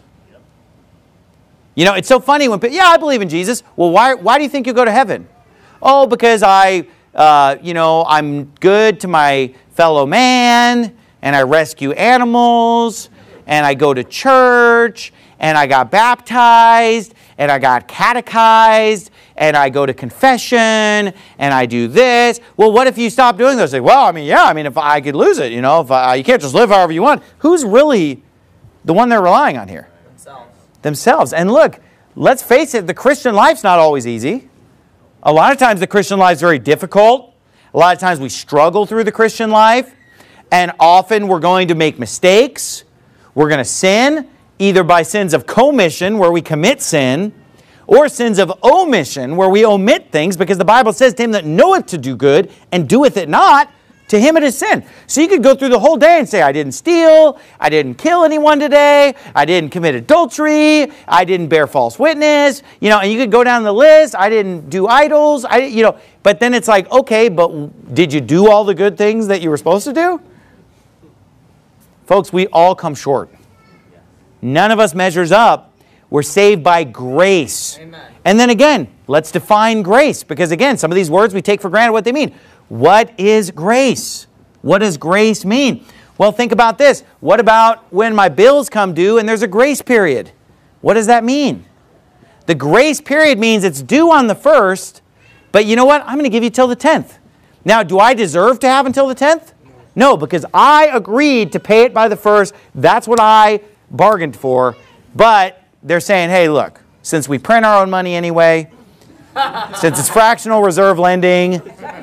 You know, it's so funny when people, yeah, I believe in Jesus. Well, why, why do you think you'll go to heaven? Oh, because I, uh, you know, I'm good to my fellow man, and I rescue animals, and I go to church, and I got baptized, and I got catechized, and I go to confession, and I do this. Well, what if you stop doing those things? Well, I mean, yeah, I mean, if I could lose it, you know, if I, you can't just live however you want. Who's really the one they're relying on here? Themselves. Themselves. And look, let's face it, the Christian life's not always easy. A lot of times the Christian life's very difficult. A lot of times we struggle through the Christian life, and often we're going to make mistakes. We're going to sin, either by sins of commission, where we commit sin, or sins of omission, where we omit things, because the Bible says, to him that knoweth to do good and doeth it not, to him it is sin. So you could go through the whole day and say, I didn't steal, I didn't kill anyone today, I didn't commit adultery, I didn't bear false witness, you know, and you could go down the list, I didn't do idols, I, you know, but then it's like, okay, but did you do all the good things that you were supposed to do? Folks, we all come short. None of us measures up. We're saved by grace. Amen. And then again, let's define grace, because again, some of these words we take for granted what they mean. What is grace? What does grace mean? Well, think about this. What about when my bills come due and there's a grace period? What does that mean? The grace period means it's due on the first, but you know what? I'm going to give you till the tenth. Now, do I deserve to have until the tenth? No, because I agreed to pay it by the first. That's what I bargained for. But they're saying, hey, look, since we print our own money anyway, since it's fractional reserve lending,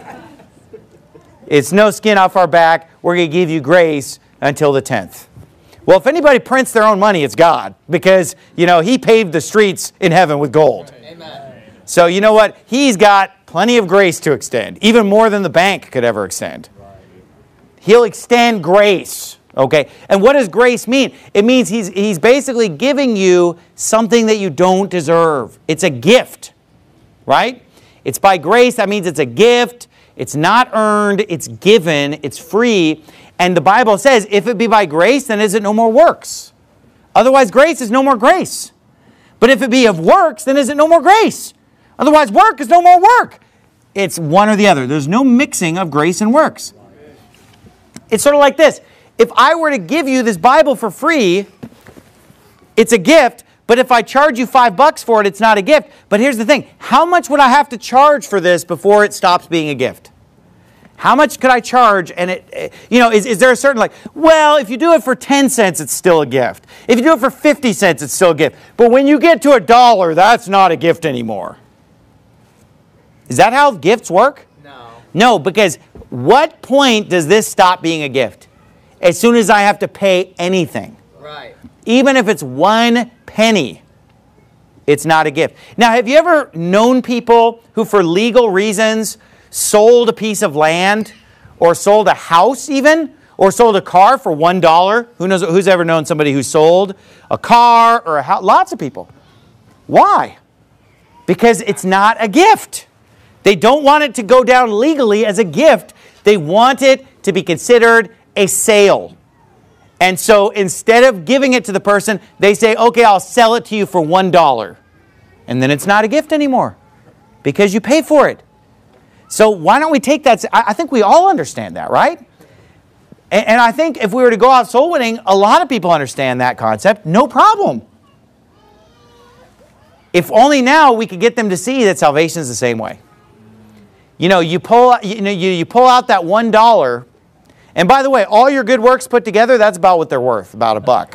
it's no skin off our back, we're going to give you grace until the tenth. Well, if anybody prints their own money, it's God, because, you know, he paved the streets in heaven with gold. Amen. So you know what? He's got plenty of grace to extend, even more than the bank could ever extend. He'll extend grace. Okay, and what does grace mean? It means he's, he's basically giving you something that you don't deserve. It's a gift, right? It's by grace. That means it's a gift. It's not earned. It's given. It's free. And the Bible says, if it be by grace, then is it no more works? Otherwise, grace is no more grace. But if it be of works, then is it no more grace? Otherwise, work is no more work. It's one or the other. There's no mixing of grace and works. It's sort of like this. If I were to give you this Bible for free, it's a gift, but if I charge you five bucks for it, it's not a gift. But here's the thing. How much would I have to charge for this before it stops being a gift? How much could I charge? And it, you know, is, is there a certain like, well, if you do it for ten cents, it's still a gift. If you do it for fifty cents, it's still a gift. But when you get to a dollar, that's not a gift anymore. Is that how gifts work? No. No, because what point does this stop being a gift? As soon as I have to pay anything. Right. Even if it's one penny, it's not a gift. Now, have you ever known people who, for legal reasons, sold a piece of land, or sold a house even, or sold a car for one dollar? Who knows? Who's ever known somebody who sold a car or a house? Lots of people. Why? Because it's not a gift. They don't want it to go down legally as a gift. They want it to be considered a sale. And so instead of giving it to the person, they say, okay, I'll sell it to you for one dollar. And then it's not a gift anymore because you pay for it. So why don't we take that? I think we all understand that, right? And, and I think if we were to go out soul winning, a lot of people understand that concept. No problem. If only now we could get them to see that salvation is the same way. You know, you pull, you know, you, you pull out that one dollar. And by the way, all your good works put together, that's about what they're worth, about a buck.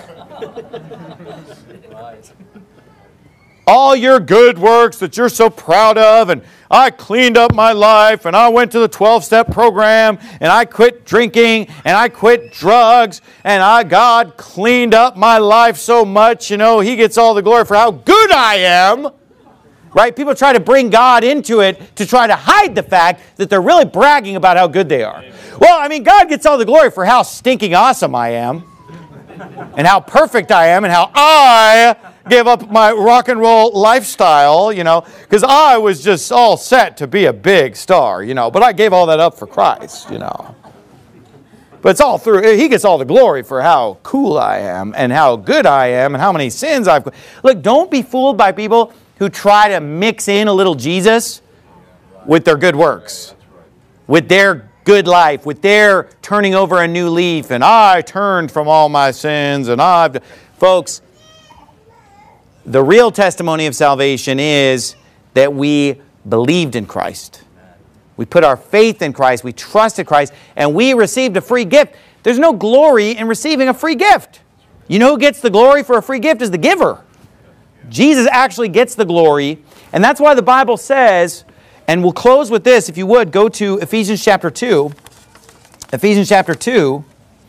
All your good works that you're so proud of, and I cleaned up my life, and I went to the twelve-step program, and I quit drinking, and I quit drugs, and I, God cleaned up my life so much, you know, He gets all the glory for how good I am. Right? People try to bring God into it to try to hide the fact that they're really bragging about how good they are. Amen. Well, I mean, God gets all the glory for how stinking awesome I am, and how perfect I am, and how I gave up my rock and roll lifestyle, you know, because I was just all set to be a big star, you know, but I gave all that up for Christ, you know. But it's all through, He gets all the glory for how cool I am, and how good I am, and how many sins I've... Look, don't be fooled by people who try to mix in a little Jesus with their good works, with their good life, with their turning over a new leaf, and I turned from all my sins, and I've... Folks, the real testimony of salvation is that we believed in Christ. We put our faith in Christ, we trusted Christ, and we received a free gift. There's no glory in receiving a free gift. You know who gets the glory for a free gift is the giver. Jesus actually gets the glory, and that's why the Bible says, and we'll close with this, if you would, go to Ephesians chapter two. Ephesians chapter two.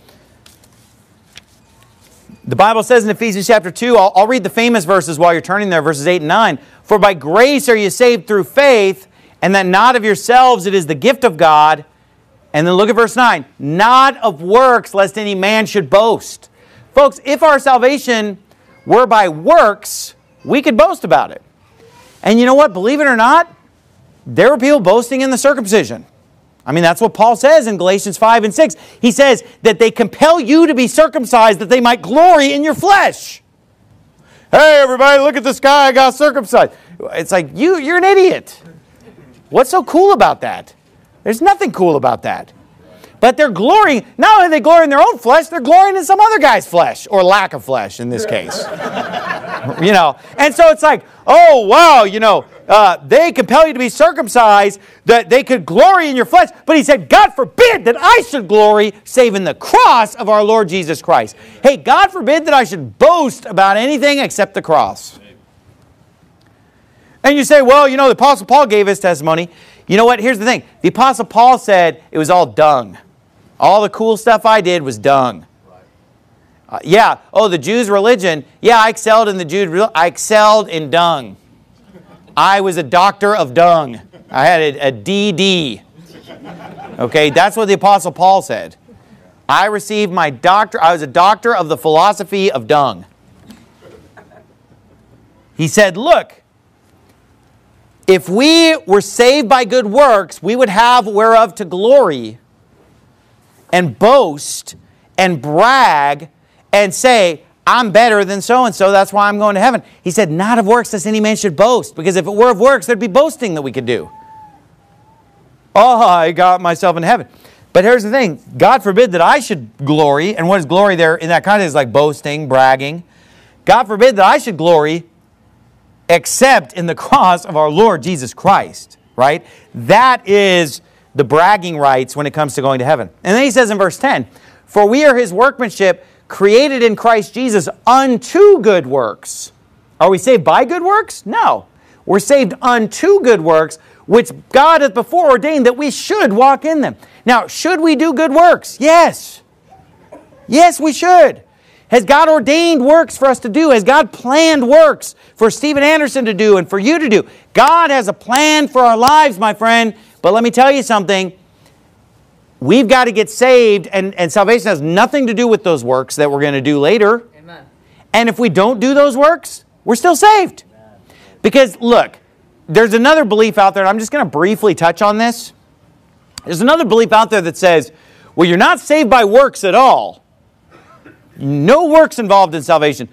The Bible says in Ephesians chapter two, I'll, I'll read the famous verses while you're turning there, verses eight and nine. For by grace are you saved through faith, and that not of yourselves, it is the gift of God. And then look at verse nine. Not of works, lest any man should boast. Folks, if our salvation were by works, we could boast about it. And you know what? Believe it or not, there were people boasting in the circumcision. I mean, that's what Paul says in Galatians five and six. He says that they compel you to be circumcised that they might glory in your flesh. Hey, everybody, look at this guy, I got circumcised. It's like, you, you're an idiot. What's so cool about that? There's nothing cool about that. But they're glorying, not only are they glorying in their own flesh, they're glorying in some other guy's flesh, or lack of flesh in this case. You know, and so it's like, oh, wow, you know, uh, they compel you to be circumcised, that they could glory in your flesh. But he said, God forbid that I should glory, save in the cross of our Lord Jesus Christ. Hey, God forbid that I should boast about anything except the cross. And you say, well, you know, the Apostle Paul gave his testimony. You know what? Here's the thing. The Apostle Paul said it was all dung. All the cool stuff I did was dung. Uh, yeah, oh, the Jews' religion. Yeah, I excelled in the Jews' religion. I excelled in dung. I was a doctor of dung. I had a, a D D. Okay, that's what the Apostle Paul said. I received my doctor, I was a doctor of the philosophy of dung. He said, look, if we were saved by good works, we would have whereof to glory and boast and brag and say, I'm better than so-and-so, that's why I'm going to heaven. He said, not of works lest any man should boast, because if it were of works, there'd be boasting that we could do. Oh, I got myself in heaven. But here's the thing, God forbid that I should glory, and what is glory there in that context is like boasting, bragging. God forbid that I should glory except in the cross of our Lord Jesus Christ, right? That is the bragging rights when it comes to going to heaven. And then he says in verse ten, for we are his workmanship, created in Christ Jesus unto good works. Are we saved by good works? No. We're saved unto good works, which God hath before ordained that we should walk in them. Now, should we do good works? Yes. Yes, we should. Has God ordained works for us to do? Has God planned works for Steven Anderson to do and for you to do? God has a plan for our lives, my friend. But let me tell you something. We've got to get saved, and, and salvation has nothing to do with those works that we're going to do later. Amen. And if we don't do those works, we're still saved. Amen. Because, look, there's another belief out there, and I'm just going to briefly touch on this. There's another belief out there that says, well, you're not saved by works at all. No works involved in salvation.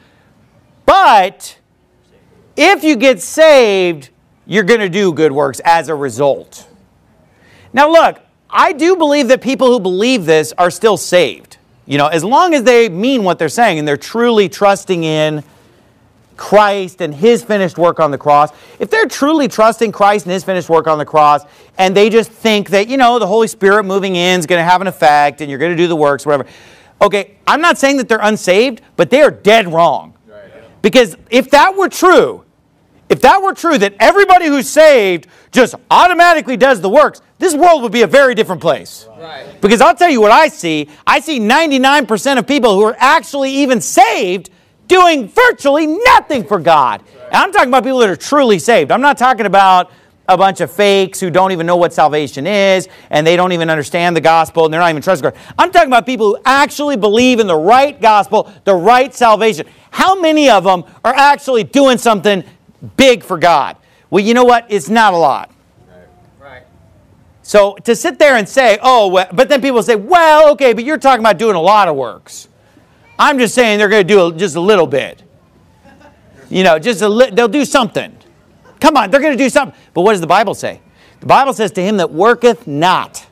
But if you get saved, you're going to do good works as a result. Now, look, I do believe that people who believe this are still saved. You know, as long as they mean what they're saying and they're truly trusting in Christ and His finished work on the cross. If they're truly trusting Christ and His finished work on the cross, and they just think that, you know, the Holy Spirit moving in is going to have an effect and you're going to do the works, whatever. Okay, I'm not saying that they're unsaved, but they are dead wrong. Right. Because if that were true, if that were true, that everybody who's saved just automatically does the works, this world would be a very different place. Right. Because I'll tell you what I see. I see ninety-nine percent of people who are actually even saved doing virtually nothing for God. Right. And I'm talking about people that are truly saved. I'm not talking about a bunch of fakes who don't even know what salvation is, and they don't even understand the gospel, and they're not even trusting God. I'm talking about people who actually believe in the right gospel, the right salvation. How many of them are actually doing something big for God? Well, you know what? It's not a lot. Right. So to sit there and say, oh, well, but then people say, well, okay, but you're talking about doing a lot of works. I'm just saying they're going to do just a little bit. You know, just a li- they'll do something. Come on, they're going to do something. But what does the Bible say? The Bible says, to him that worketh not,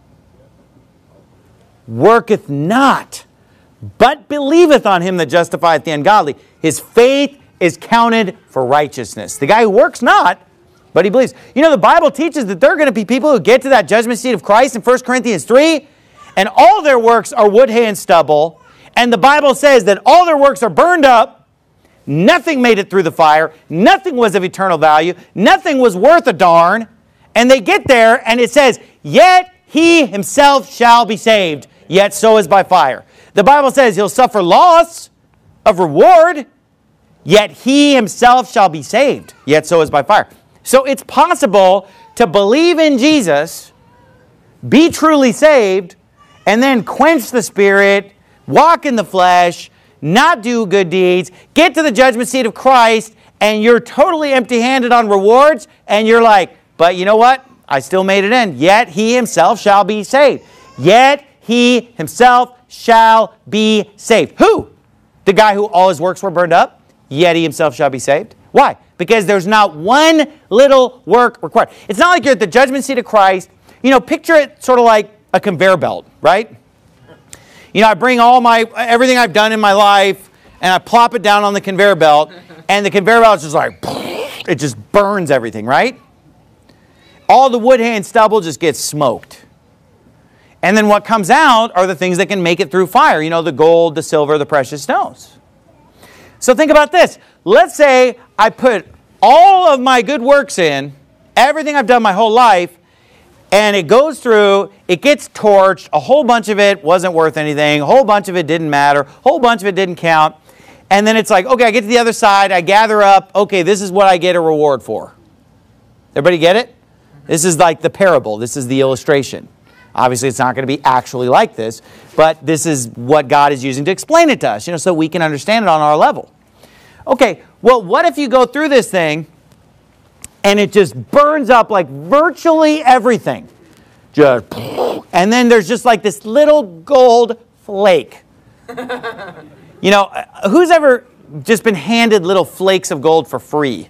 worketh not, but believeth on him that justifieth the ungodly, his faith is counted for righteousness. The guy who works not, but he believes. You know, the Bible teaches that there are going to be people who get to that judgment seat of Christ in First Corinthians three, and all their works are wood, hay, and stubble. And the Bible says that all their works are burned up. Nothing made it through the fire. Nothing was of eternal value. Nothing was worth a darn. And they get there, and it says, yet he himself shall be saved, yet so is by fire. The Bible says he'll suffer loss of reward, yet he himself shall be saved, yet so is by fire. So it's possible to believe in Jesus, be truly saved, and then quench the Spirit, walk in the flesh, not do good deeds, get to the judgment seat of Christ, and you're totally empty-handed on rewards, and you're like, but you know what? I still made it in. Yet he himself shall be saved. Yet he himself shall be saved. Who? The guy who all his works were burned up? Yet he himself shall be saved. Why? Because there's not one little work required. It's not like you're at the judgment seat of Christ. You know, picture it sort of like a conveyor belt, right? You know, I bring all my, everything I've done in my life, and I plop it down on the conveyor belt, and the conveyor belt is just like, it just burns everything, right? All the wood, hay, and stubble just gets smoked. And then what comes out are the things that can make it through fire. You know, the gold, the silver, the precious stones. So think about this. Let's say I put all of my good works in, everything I've done my whole life, and it goes through, it gets torched, a whole bunch of it wasn't worth anything, a whole bunch of it didn't matter, a whole bunch of it didn't count. And then it's like, okay, I get to the other side, I gather up, okay, this is what I get a reward for. Everybody get it? This is like the parable. This is the illustration. Obviously, it's not going to be actually like this, but this is what God is using to explain it to us, you know, so we can understand it on our level. Okay, well, what if you go through this thing and it just burns up like virtually everything? Just, and then there's just like this little gold flake. You know, who's ever just been handed little flakes of gold for free?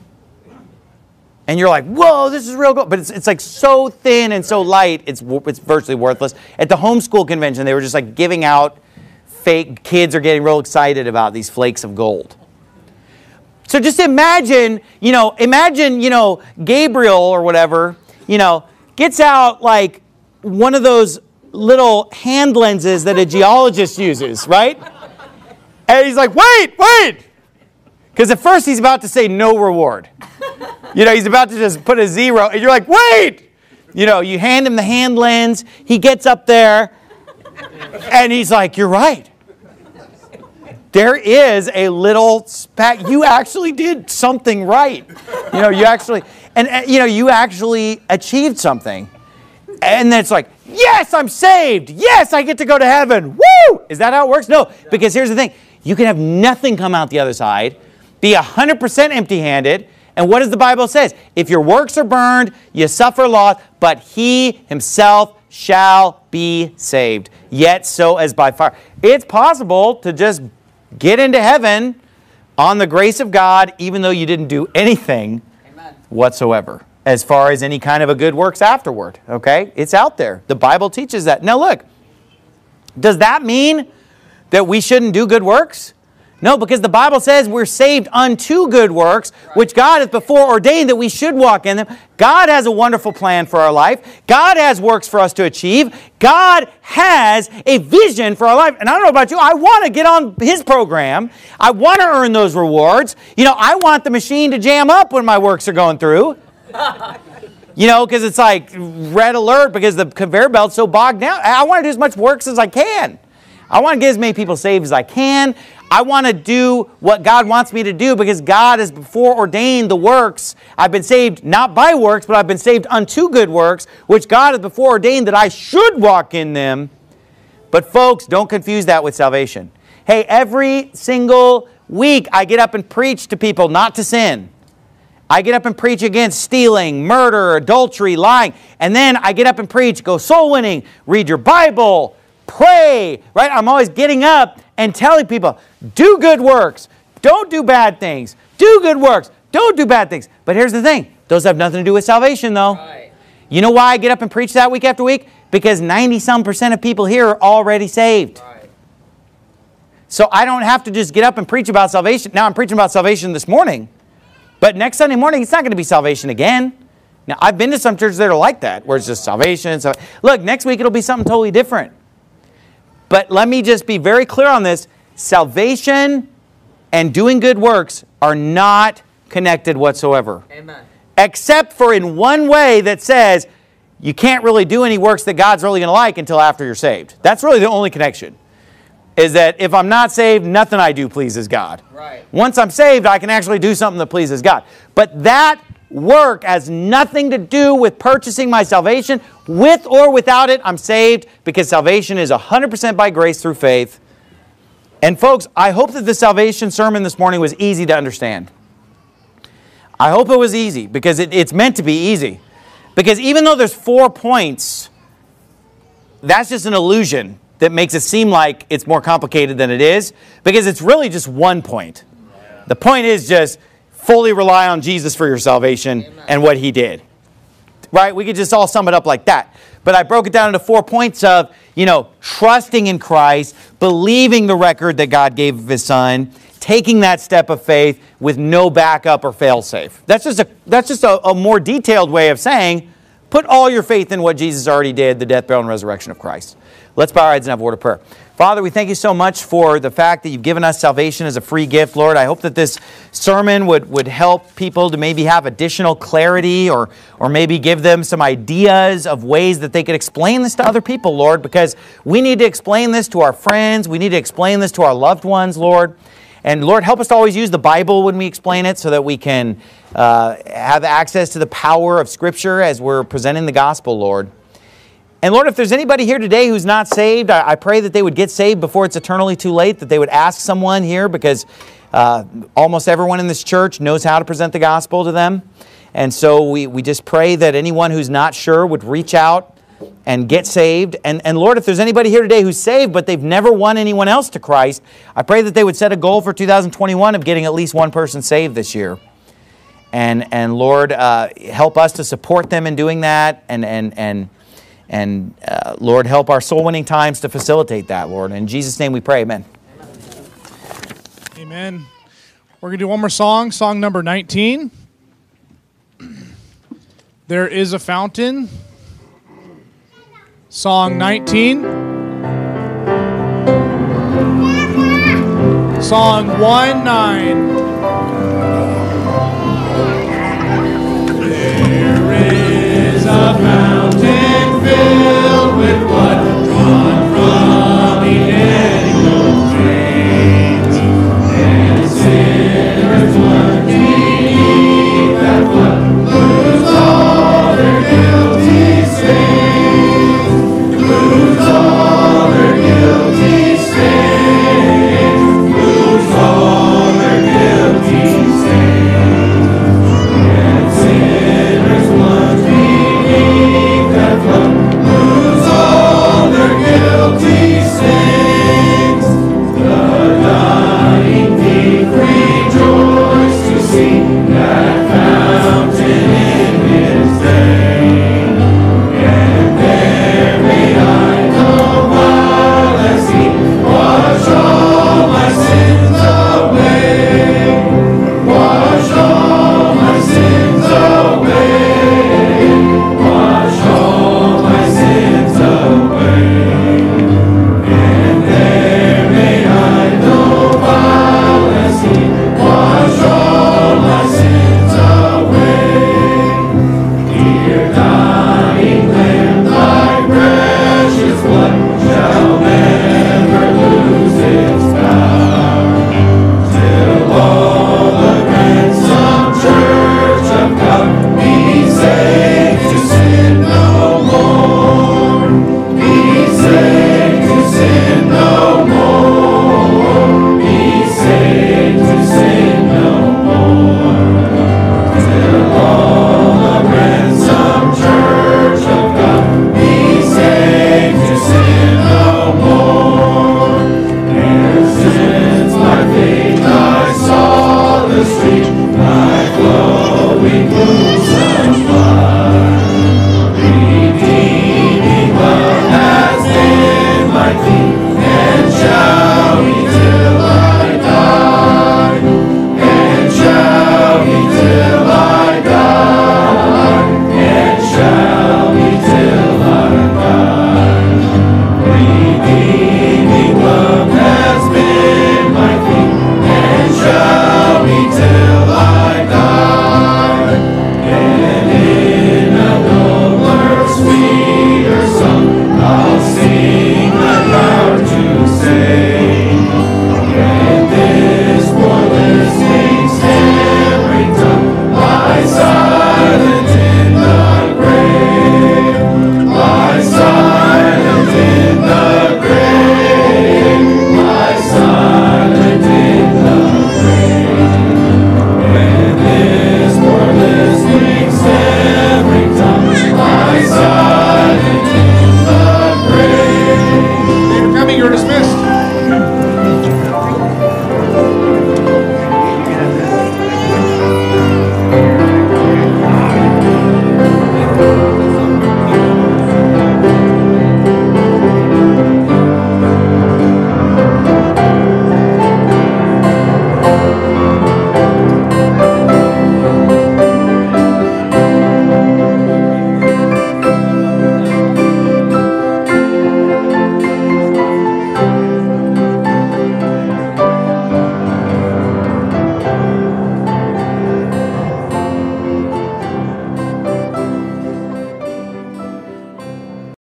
And you're like, whoa, this is real gold. But it's, it's like so thin and so light, it's, it's virtually worthless. At the homeschool convention, they were just like giving out fake, kids are getting real excited about these flakes of gold. So just imagine, you know, imagine, you know, Gabriel or whatever, you know, gets out like one of those little hand lenses that a geologist uses, right? And he's like, wait, wait. Because at first he's about to say no reward. You know, he's about to just put a zero. And you're like, wait. You know, you hand him the hand lens. He gets up there. And he's like, you're right. There is a little speck. You actually did something right. You know, you actually, and, and you know, you actually achieved something. And then it's like, yes, I'm saved. Yes, I get to go to heaven. Woo! Is that how it works? No, because here's the thing. You can have nothing come out the other side, be one hundred percent empty-handed, and what does the Bible say? If your works are burned, you suffer loss, but he himself shall be saved, yet so as by fire. It's possible to just get into heaven on the grace of God, even though you didn't do anything Amen. Whatsoever, as far as any kind of a good works afterward. Okay? It's out there. The Bible teaches that. Now look, does that mean that we shouldn't do good works? No, because the Bible says we're saved unto good works, which God has before ordained that we should walk in them. God has a wonderful plan for our life. God has works for us to achieve. God has a vision for our life. And I don't know about you, I want to get on His program. I want to earn those rewards. You know, I want the machine to jam up when my works are going through. You know, because it's like red alert because the conveyor belt's so bogged down. I want to do as much works as I can. I want to get as many people saved as I can. I want to do what God wants me to do because God has before ordained the works. I've been saved not by works, but I've been saved unto good works, which God has before ordained that I should walk in them. But folks, don't confuse that with salvation. Hey, every single week I get up and preach to people not to sin. I get up and preach against stealing, murder, adultery, lying. And then I get up and preach, go soul winning, read your Bible, pray, right? I'm always getting up and telling people, do good works. Don't do bad things. Do good works. Don't do bad things. But here's the thing. Those have nothing to do with salvation, though. Right. You know why I get up and preach that week after week? Because ninety-some percent of people here are already saved. Right. So I don't have to just get up and preach about salvation. Now I'm preaching about salvation this morning. But next Sunday morning, it's not going to be salvation again. Now, I've been to some churches that are like that, where it's just salvation. So, look, next week it'll be something totally different. But let me just be very clear on this. Salvation and doing good works are not connected whatsoever. Amen. Except for in one way that says you can't really do any works that God's really going to like until after you're saved. That's really the only connection. Is that if I'm not saved, nothing I do pleases God. Right. Once I'm saved, I can actually do something that pleases God. But that work has nothing to do with purchasing my salvation. With or without it, I'm saved because salvation is one hundred percent by grace through faith. And folks, I hope that the salvation sermon this morning was easy to understand. I hope it was easy because it, it's meant to be easy. Because even though there's four points, that's just an illusion that makes it seem like it's more complicated than it is. Because it's really just one point. The point is just fully rely on Jesus for your salvation Amen. And what He did. Right? We could just all sum it up like that. But I broke it down into four points of, you know, trusting in Christ, believing the record that God gave of His Son, taking that step of faith with no backup or fail-safe. That's just a that's just a, a more detailed way of saying, put all your faith in what Jesus already did, the death, burial, and resurrection of Christ. Let's bow our heads and have a word of prayer. Father, we thank You so much for the fact that You've given us salvation as a free gift, Lord. I hope that this sermon would, would help people to maybe have additional clarity or, or maybe give them some ideas of ways that they could explain this to other people, Lord, because we need to explain this to our friends. We need to explain this to our loved ones, Lord. And Lord, help us to always use the Bible when we explain it so that we can uh, have access to the power of Scripture as we're presenting the gospel, Lord. And Lord, if there's anybody here today who's not saved, I, I pray that they would get saved before it's eternally too late, that they would ask someone here, because uh, almost everyone in this church knows how to present the gospel to them. And so we, we just pray that anyone who's not sure would reach out and get saved. And, and Lord, if there's anybody here today who's saved, but they've never won anyone else to Christ, I pray that they would set a goal for two thousand twenty-one of getting at least one person saved this year. And, and Lord, uh, help us to support them in doing that. And, and, and, and uh, Lord, help our soul winning times to facilitate that, Lord. In Jesus' name we pray, amen. Amen. We're going to do one more song, song number nineteen. There is a Fountain. Song nineteen. Song one nine.